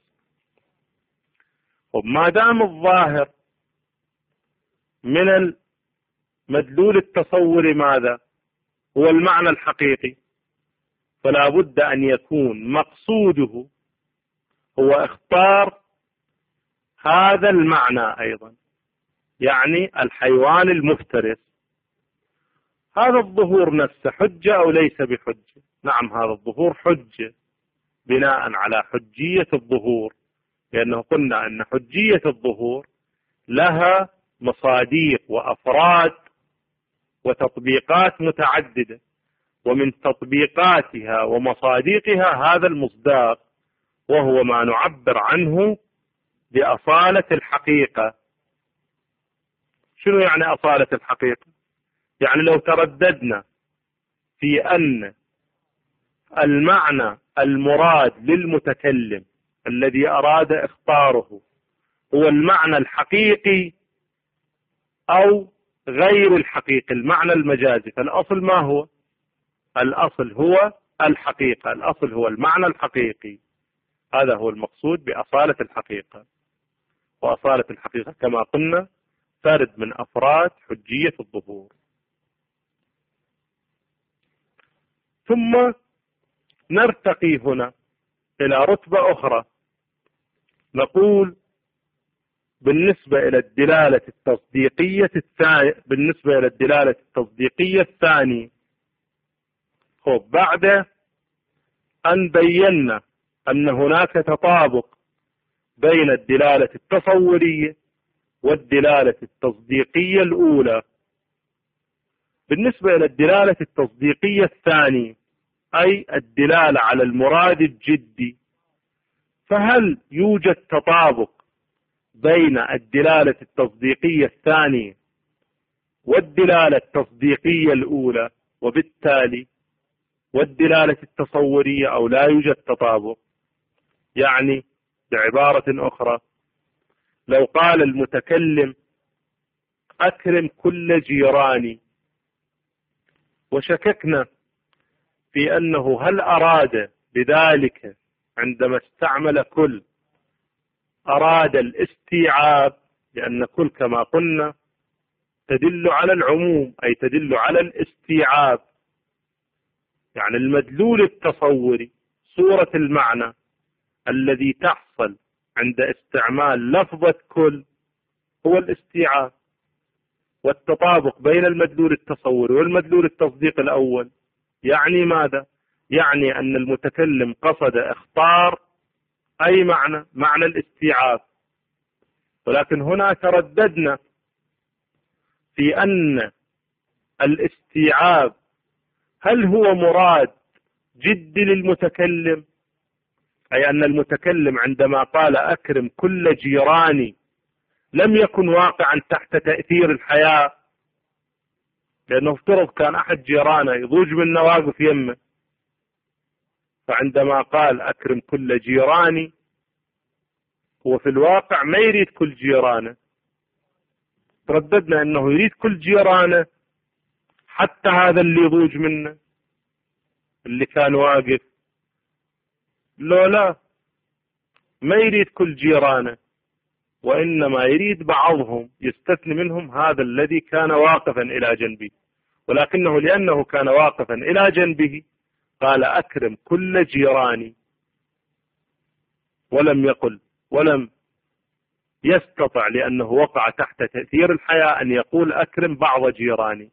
وما دام الظاهر من المدلول التصوري ماذا؟ هو المعنى الحقيقي، فلا بد أن يكون مقصوده هو اختار هذا المعنى أيضا، يعني الحيوان المفترس. هذا الظهور نفسه حجة أو ليس بحجة؟ نعم، هذا الظهور حجة بناء على حجية الظهور، لأنه قلنا أن حجية الظهور لها مصاديق وأفراد وتطبيقات متعددة، ومن تطبيقاتها ومصاديقها هذا المصداق، وهو ما نعبر عنه بأصالة الحقيقة. شنو يعني أصالة الحقيقة؟ يعني لو ترددنا في أن المعنى المراد للمتكلم الذي أراد اختاره هو المعنى الحقيقي أو غير الحقيقي، المعنى المجازي، فالأصل ما هو؟ الأصل هو الحقيقة، الأصل هو المعنى الحقيقي. هذا هو المقصود بأصالة الحقيقة. وأصالة الحقيقة كما قلنا فرد من أفراد حجية الظهور. ثم نرتقي هنا إلى رتبة أخرى، نقول بالنسبة إلى الدلالة التصديقية الثانية بالنسبة إلى الدلالة التصديقية الثانية خب بعد أن بينا أن هناك تطابق بين الدلالة التصورية والدلالة التصديقية الأولى، بالنسبة إلى الدلالة التصديقية الثانية، أي الدلالة على المراد الجدي، فهل يوجد تطابق بين الدلالة التصديقية الثانية والدلالة التصديقية الأولى، وبالتالي والدلالة التصورية، أو لا يوجد تطابق؟ يعني بعبارة أخرى، لو قال المتكلم أكرم كل جيراني، وشككنا في أنه هل أراد بذلك عندما استعمل كل أراد الاستيعاب، لأن كل كما قلنا تدل على العموم، أي تدل على الاستيعاب، يعني المدلول التصوري صورة المعنى الذي تحصل عند استعمال لفظة كل هو الاستيعاب. والتطابق بين المدلول التصوري والمدلول التصديق الأول يعني ماذا؟ يعني أن المتكلم قصد اختار أي معنى، معنى الاستيعاب، ولكن هنا ترددنا في أن الاستيعاب هل هو مراد جد للمتكلم، أي أن المتكلم عندما قال أكرم كل جيراني لم يكن واقعا تحت تأثير الحياة، لأنه افترض كان أحد جيرانه يضوج من نواقف يمه، فعندما قال أكرم كل جيراني هو في الواقع ما يريد كل جيرانه. ترددنا أنه يريد كل جيرانه، حتى هذا اللي يضوج منه اللي كان واقف، لو لا ما يريد كل جيرانه، وإنما يريد بعضهم، يستثني منهم هذا الذي كان واقفا إلى جنبه، ولكنه لأنه كان واقفا إلى جنبه قال أكرم كل جيراني، ولم يقل ولم يستطع لأنه وقع تحت تأثير الحياة أن يقول أكرم بعض جيراني.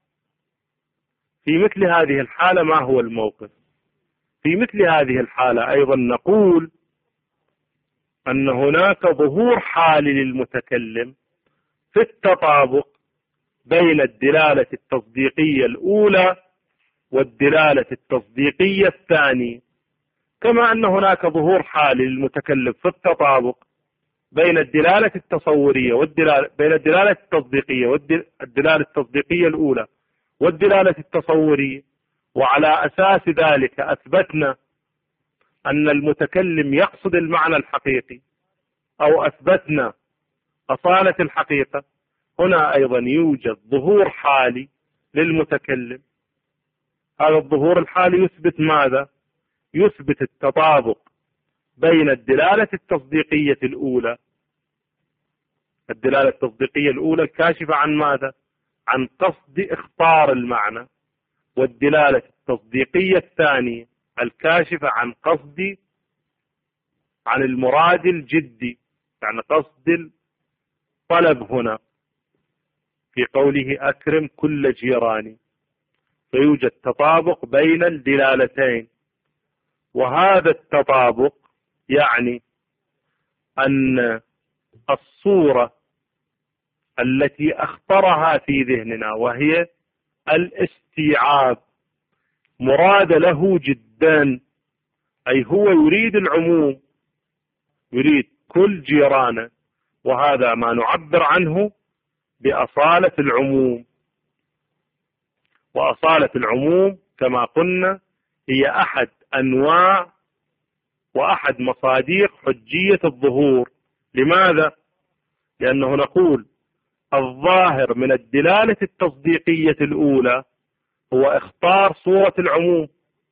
في مثل هذه الحالة ما هو الموقف؟ في مثل هذه الحالة أيضا نقول أن هناك ظهور حالي للمتكلم في التطابق بين الدلالة التصديقية الأولى والدلالة التصديقية الثانية، كما أن هناك ظهور حالي للمتكلم في التطابق بين الدلالة التصورية والدلالة بين الدلالة التصديقية والدلالة التصديقية الأولى والدلالة التصورية. وعلى أساس ذلك أثبتنا أن المتكلم يقصد المعنى الحقيقي، أو أثبتنا أصالة الحقيقة. هنا أيضا يوجد ظهور حالي للمتكلم، هذا الظهور الحالي يثبت ماذا؟ يثبت التطابق بين الدلالة التصديقية الأولى، الدلالة التصديقية الأولى الكاشفة عن ماذا؟ عن قصد اختار المعنى، والدلالة التصديقية الثانية الكاشفة عن قصد عن المراد الجدي، يعني قصد الطلب هنا في قوله أكرم كل جيراني، فيوجد تطابق بين الدلالتين. وهذا التطابق يعني أن الصورة التي أخطرها في ذهننا وهي الاستيعاب مراد له جدا، أي هو يريد العموم، يريد كل جيرانه، وهذا ما نعبر عنه بأصالة العموم. وأصالة العموم كما قلنا هي أحد أنواع وأحد مصادق حجية الظهور. لماذا؟ لأنه نقول الظاهر من الدلالة التصديقية الأولى هو اختار صورة العموم،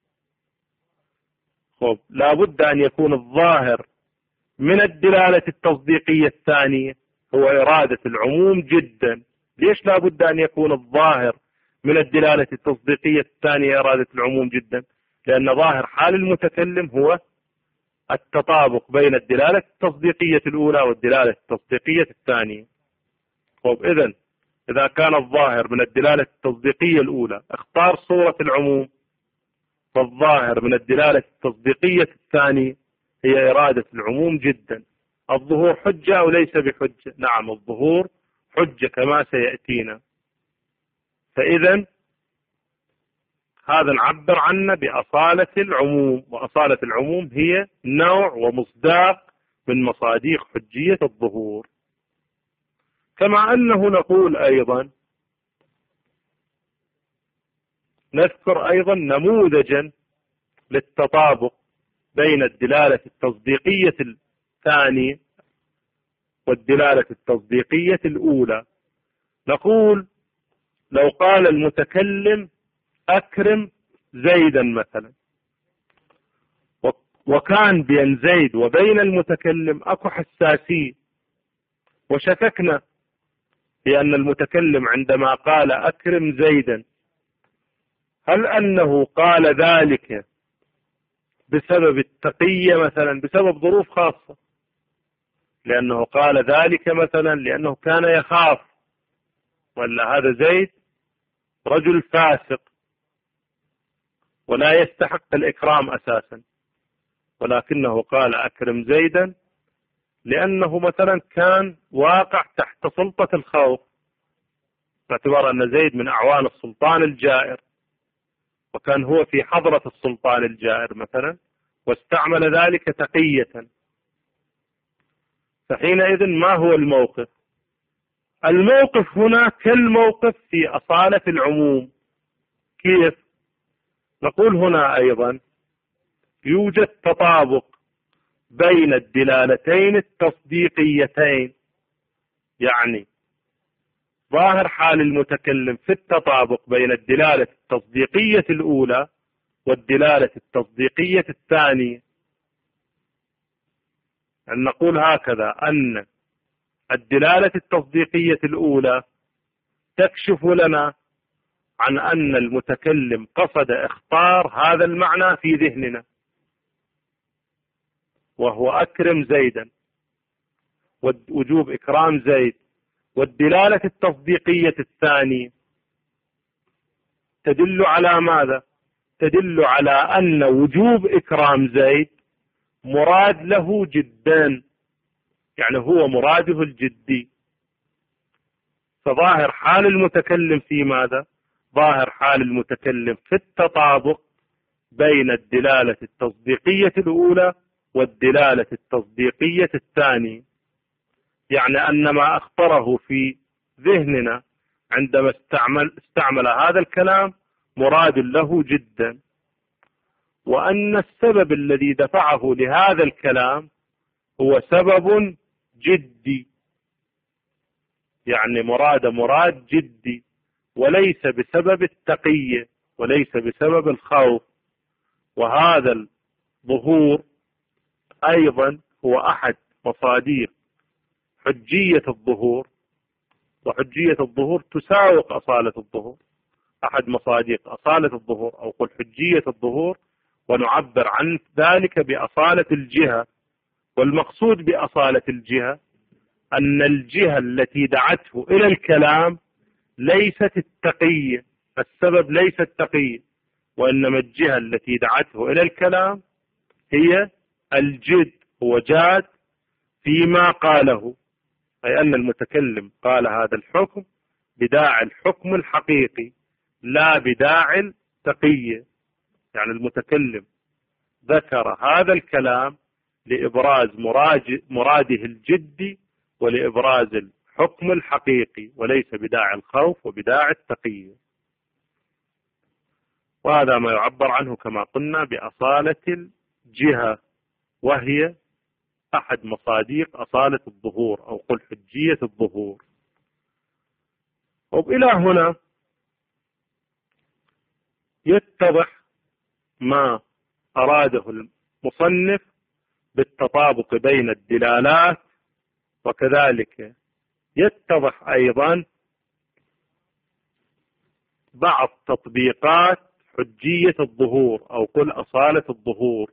خب لا بد أن يكون الظاهر من الدلالة التصديقية الثانية هو إرادة العموم جدا. ليش لا بد أن يكون الظاهر من الدلالة التصديقية الثانية إرادة العموم جدا؟ لأن ظاهر حال المتكلم هو التطابق بين الدلالة التصديقية الأولى والدلالة التصديقية الثانية. طب إذن إذا كان الظاهر من الدلالة التصديقية الأولى اختار صورة العموم، فالظاهر من الدلالة التصديقية الثانية هي إرادة العموم جدا. الظهور حجة أو ليس بحجة؟ نعم الظهور حجة كما سيأتينا. فإذن هذا نعبر عنه بأصالة العموم، وأصالة العموم هي نوع ومصداق من مصاديق حجية الظهور. كما أنه نقول أيضا، نذكر أيضا نموذجا للتطابق بين الدلالة التصديقية الثانية والدلالة التصديقية الأولى. نقول لو قال المتكلم أكرم زيدا مثلا، وكان بين زيد وبين المتكلم أكو حساسية، وشككنا بأن المتكلم عندما قال أكرم زيدا هل أنه قال ذلك بسبب التقية مثلا، بسبب ظروف خاصة، لأنه قال ذلك مثلا لأنه كان يخاف، ولا هذا زيد رجل فاسق ولا يستحق الإكرام أساسا، ولكنه قال أكرم زيدا لأنه مثلا كان واقع تحت سلطة الخوف، باعتبار أن زيد من أعوان السلطان الجائر، وكان هو في حضرة السلطان الجائر مثلا، واستعمل ذلك تقية. فحينئذ ما هو الموقف؟ الموقف هنا كالموقف في أصالة العموم. كيف؟ نقول هنا أيضا يوجد تطابق بين الدلالتين التصديقيتين، يعني ظاهر حال المتكلم في التطابق بين الدلالة التصديقية الأولى والدلالة التصديقية الثانية. أن نقول هكذا، أن الدلالة التصديقية الأولى تكشف لنا عن أن المتكلم قصد اختار هذا المعنى في ذهننا، وهو أكرم زيدا، ووجوب إكرام زيد. والدلالة التصديقية الثانية تدل على ماذا؟ تدل على أن وجوب إكرام زيد مراد له جدا، يعني هو مراده الجدي. فظاهر حال المتكلم في ماذا؟ ظاهر حال المتكلم في التطابق بين الدلالة التصديقية الأولى والدلالة التصديقية الثانية، يعني أن ما أخطره في ذهننا عندما استعمل, استعمل هذا الكلام مراد له جدا، وأن السبب الذي دفعه لهذا الكلام هو سبب جدي، يعني مراد مراد جدي، وليس بسبب التقية وليس بسبب الخوف. وهذا الظهور أيضا هو أحد مصاديق حجية الظهور، وحجية الظهور تساوق أصالة الظهور. أحد مصاديق أصالة الظهور أو قل حجية الظهور، ونعبر عن ذلك بأصالة الجهة. والمقصود بأصالة الجهة أن الجهة التي دعته إلى الكلام ليست التقية، السبب ليس التقية، وإنما الجهة التي دعته إلى الكلام هي الجد، هو جاد فيما قاله، أي أن المتكلم قال هذا الحكم بداعي الحكم الحقيقي لا بداعي التقية. يعني المتكلم ذكر هذا الكلام لإبراز مراده الجدي ولإبراز الحكم الحقيقي، وليس بداعي الخوف وبداعي التقية. وهذا ما يعبر عنه كما قلنا بأصالة الجهة، وهي أحد مصاديق أصالة الظهور أو قل حجية الظهور. وإلى هنا يتضح ما أراده المصنف بالتطابق بين الدلالات، وكذلك يتضح أيضا بعض تطبيقات حجية الظهور أو قل أصالة الظهور.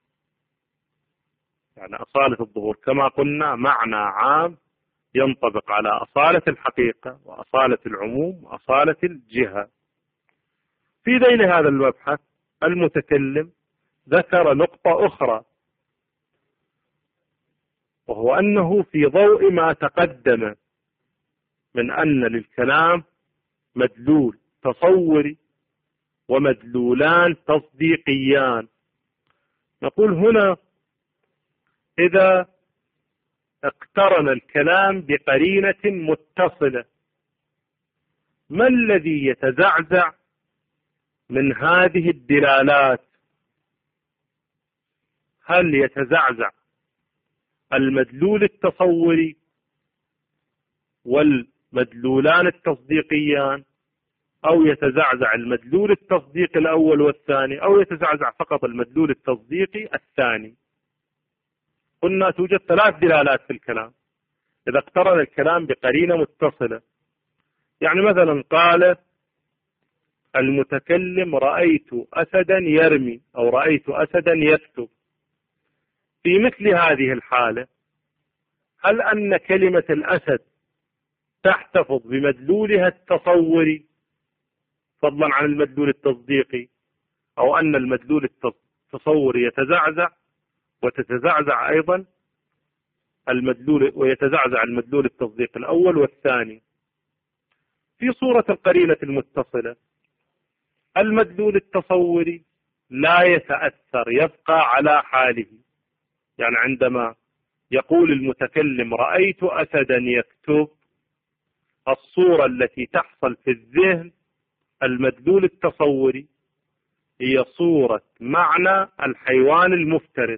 يعني أصالة الظهور كما قلنا معنى عام ينطبق على أصالة الحقيقة وأصالة العموم وأصالة الجهة. في ذيل هذا المبحث المتكلم ذكر نقطة أخرى، وهو أنه في ضوء ما تقدم من أن للكلام مدلول تصوري ومدلولان تصديقيان. نقول هنا إذا اقترن الكلام بقرينة متصلة، ما الذي يتزعزع من هذه الدلالات؟ هل يتزعزع المدلول التصوري والمدلولان التصديقيان، أو يتزعزع المدلول التصديقي الأول والثاني، أو يتزعزع فقط المدلول التصديقي الثاني؟ قلنا توجد ثلاث دلالات في الكلام إذا اقترن الكلام بقرينة متصلة. يعني مثلا قال المتكلم رأيت أسدا يرمي، أو رأيت أسدا يكتب. في مثل هذه الحالة هل أن كلمة الأسد تحتفظ بمدلولها التصوري فضلا عن المدلول التصديقي، أو أن المدلول التصوري يتزعزع وتتزعزع أيضا المدلول ويتزعزع المدلول التصديقي الأول والثاني؟ في صورة القرينة المتصلة المدلول التصوري لا يتأثر، يبقى على حاله. يعني عندما يقول المتكلم رأيت أسدا يكتب، الصورة التي تحصل في الذهن المدلول التصوري هي صورة معنى الحيوان المفترس،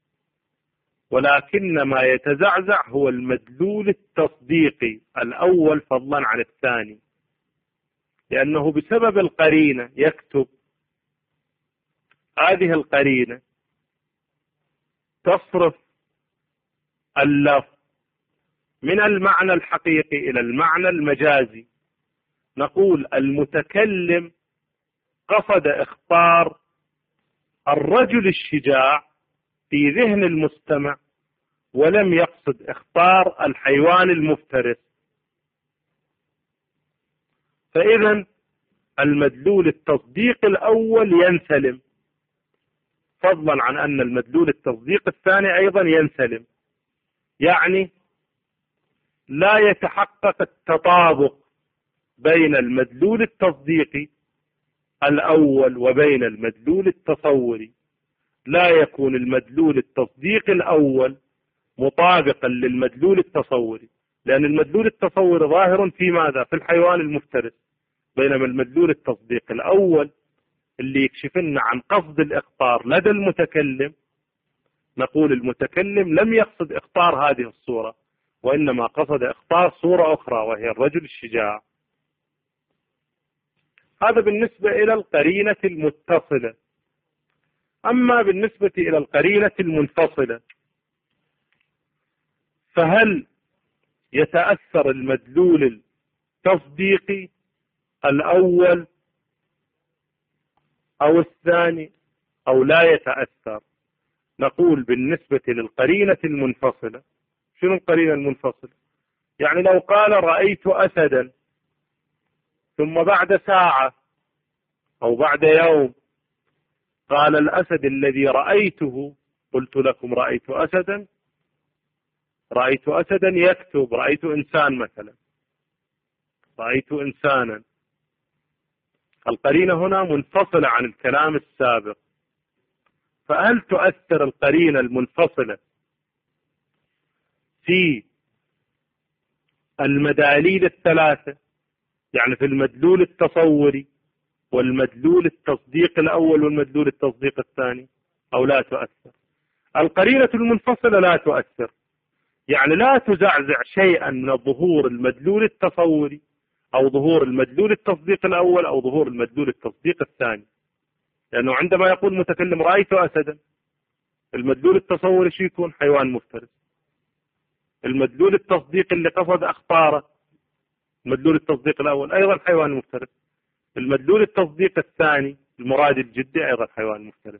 ولكن ما يتزعزع هو المدلول التصديقي الأول فضلا عن الثاني، لأنه بسبب القرينة يكتب، هذه القرينة تصرف اللفظ من المعنى الحقيقي إلى المعنى المجازي. نقول المتكلم قصد إخبار الرجل الشجاع في ذهن المستمع، ولم يقصد إخبار الحيوان المفترس. فإذا المدلول التصديق الأول ينسلم، فضلا عن أن المدلول التصديق الثاني أيضا ينسلم. يعني لا يتحقق التطابق بين المدلول التصديقي الأول وبين المدلول التصوري. لا يكون المدلول التصديقي الأول مطابقا للمدلول التصوري، لأن المدلول التصوري ظاهر في ماذا؟ في الحيوان المفترس، بينما المدلول التصديقي الأول اللي يكشف لنا عن قصد الإخبار لدى المتكلم، نقول المتكلم لم يقصد إخبار هذه الصورة، وإنما قصد إخبار صورة أخرى وهي الرجل الشجاع. هذا بالنسبة إلى القرينة المتصلة. أما بالنسبة إلى القرينة المنفصلة، فهل يتأثر المدلول التصديقي الأول أو الثاني أو لا يتأثر؟ نقول بالنسبة للقرينة المنفصلة. شنو القرينة المنفصلة؟ يعني لو قال رأيت أسدا، ثم بعد ساعة أو بعد يوم قال الأسد الذي رأيته، قلت لكم رأيت أسدا، رأيت أسدا يكتب، رأيت إنسان مثلا، رأيت إنسانا. القرينة هنا منفصلة عن الكلام السابق. فهل تؤثر القرينة المنفصلة في المداليل الثلاثة، يعني في المدلول التصوري والمدلول التصديق الأول والمدلول التصديق الثاني، أو لا تؤثر؟ القرينة المنفصلة لا تؤثر، يعني لا تزعزع شيئا من ظهور المدلول التصوري أو ظهور المدلول التصديق الأول أو ظهور المدلول التصديق الثاني. لأنه عندما يقول متكلم رأيت أسدا، المدلول التصوري شو يكون؟ حيوان مفترس. المدلول التصديق اللي قصد أخباره، المدلول التصديق الأول أيضا حيوان مفترس. المدلول التصديق الثاني المراد الجدي أيضا حيوان مفترس.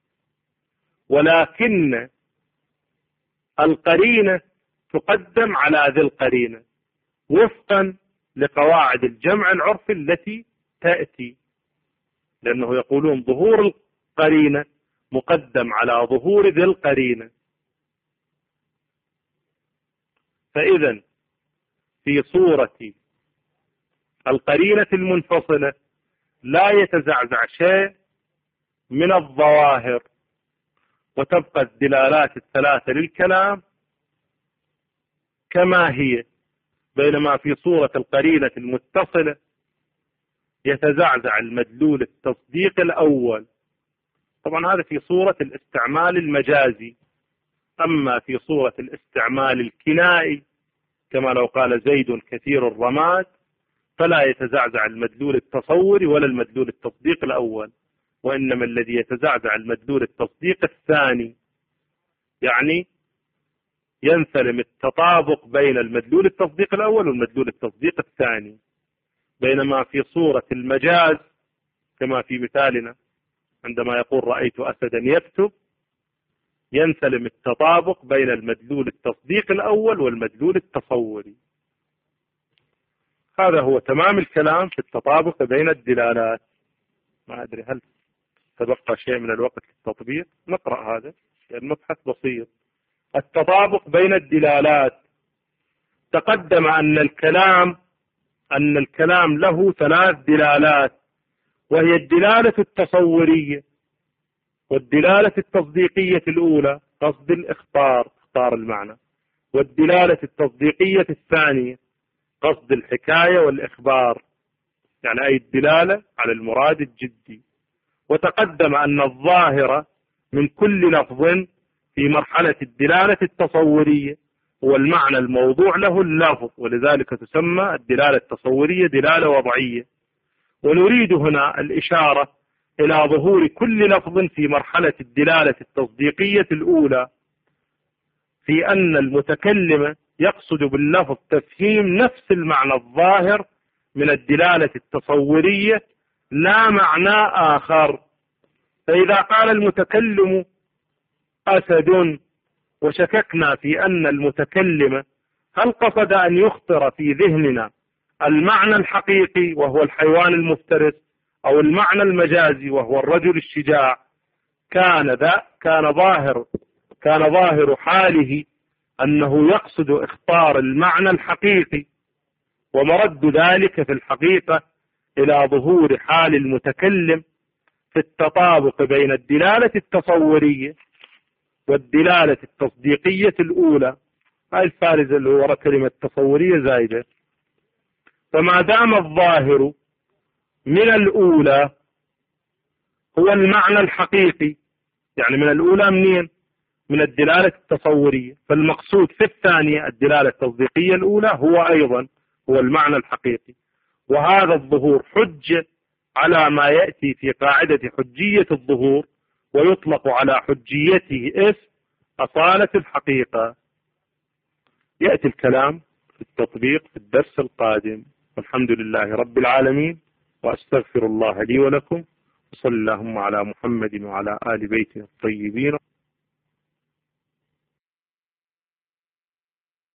ولكن القرينة تقدم على ذي القرينة وفقا لقواعد الجمع العرفي التي تأتي، لأنه يقولون ظهور القرينة مقدم على ظهور ذي القرينة. فإذا في صورة القرينة المنفصلة لا يتزعزع شيء من الظواهر، وتبقى الدلالات الثلاثة للكلام كما هي، بينما في صورة القرينة المتصلة يتزعزع المدلول التصديق الأول. طبعا هذا في صورة الاستعمال المجازي. أما في صورة الاستعمال الكنائي كما لو قال زيد كثير الرماد، فلا يتزعزع المدلول التصوري ولا المدلول التصديق الأول، وإنما الذي يتزعزع المدلول التصديق الثاني، يعني ينسلم التطابق بين المدلول التصديق الأول والمدلول التصديق الثاني. بينما في صورة المجاز كما في مثالنا عندما يقول رأيت أسدا يكتب، ينسلم التطابق بين المدلول التصديق الأول والمدلول التصوري. هذا هو تمام الكلام في التطابق بين الدلالات. ما أدري هل تبقى شيء من الوقت للتطبيق؟ نقرأ هذا المبحث بسيط. التطابق بين الدلالات. تقدم أن الكلام أن الكلام له ثلاث دلالات، وهي الدلالة التصورية والدلالة التصديقية الأولى قصد الإخبار إخبار المعنى، والدلالة التصديقية الثانية قصد الحكاية والإخبار، يعني أي الدلالة على المراد الجدي. وتقدم أن الظاهر من كل لفظ في مرحلة الدلالة التصورية هو المعنى الموضوع له اللفظ، ولذلك تسمى الدلالة التصورية دلالة وضعية. ونريد هنا الإشارة إلى ظهور كل لفظ في مرحلة الدلالة التصديقية الأولى، في أن المتكلم يقصد باللفظ تفهيم نفس المعنى الظاهر من الدلالة التصورية لا معنى آخر. فإذا قال المتكلم أسد وشككنا في أن المتكلم هل قصد أن يخطر في ذهننا المعنى الحقيقي وهو الحيوان المفترس أو المعنى المجازي وهو الرجل الشجاع، كان ذا كان ظاهر كان ظاهر حاله أنه يقصد اختار المعنى الحقيقي، ومرد ذلك في الحقيقة إلى ظهور حال المتكلم في التطابق بين الدلالة التصورية والدلالة التصديقية الأولى. هاي الفارزة اللي هو كلمة تصورية زايدة. فما دام الظاهر من الأولى هو المعنى الحقيقي، يعني من الأولى منين؟ من الدلالة التصورية، فالمقصود في الثانية الدلالة التصديقية الأولى هو أيضا هو المعنى الحقيقي. وهذا الظهور حجة على ما يأتي في قاعدة حجية الظهور، ويطلق على حجيته اسم أصالة الحقيقة. يأتي الكلام في التطبيق في الدرس القادم، والحمد لله رب العالمين، وأستغفر الله لي ولكم، وصلى اللهم على محمد وعلى آل بيته الطيبين.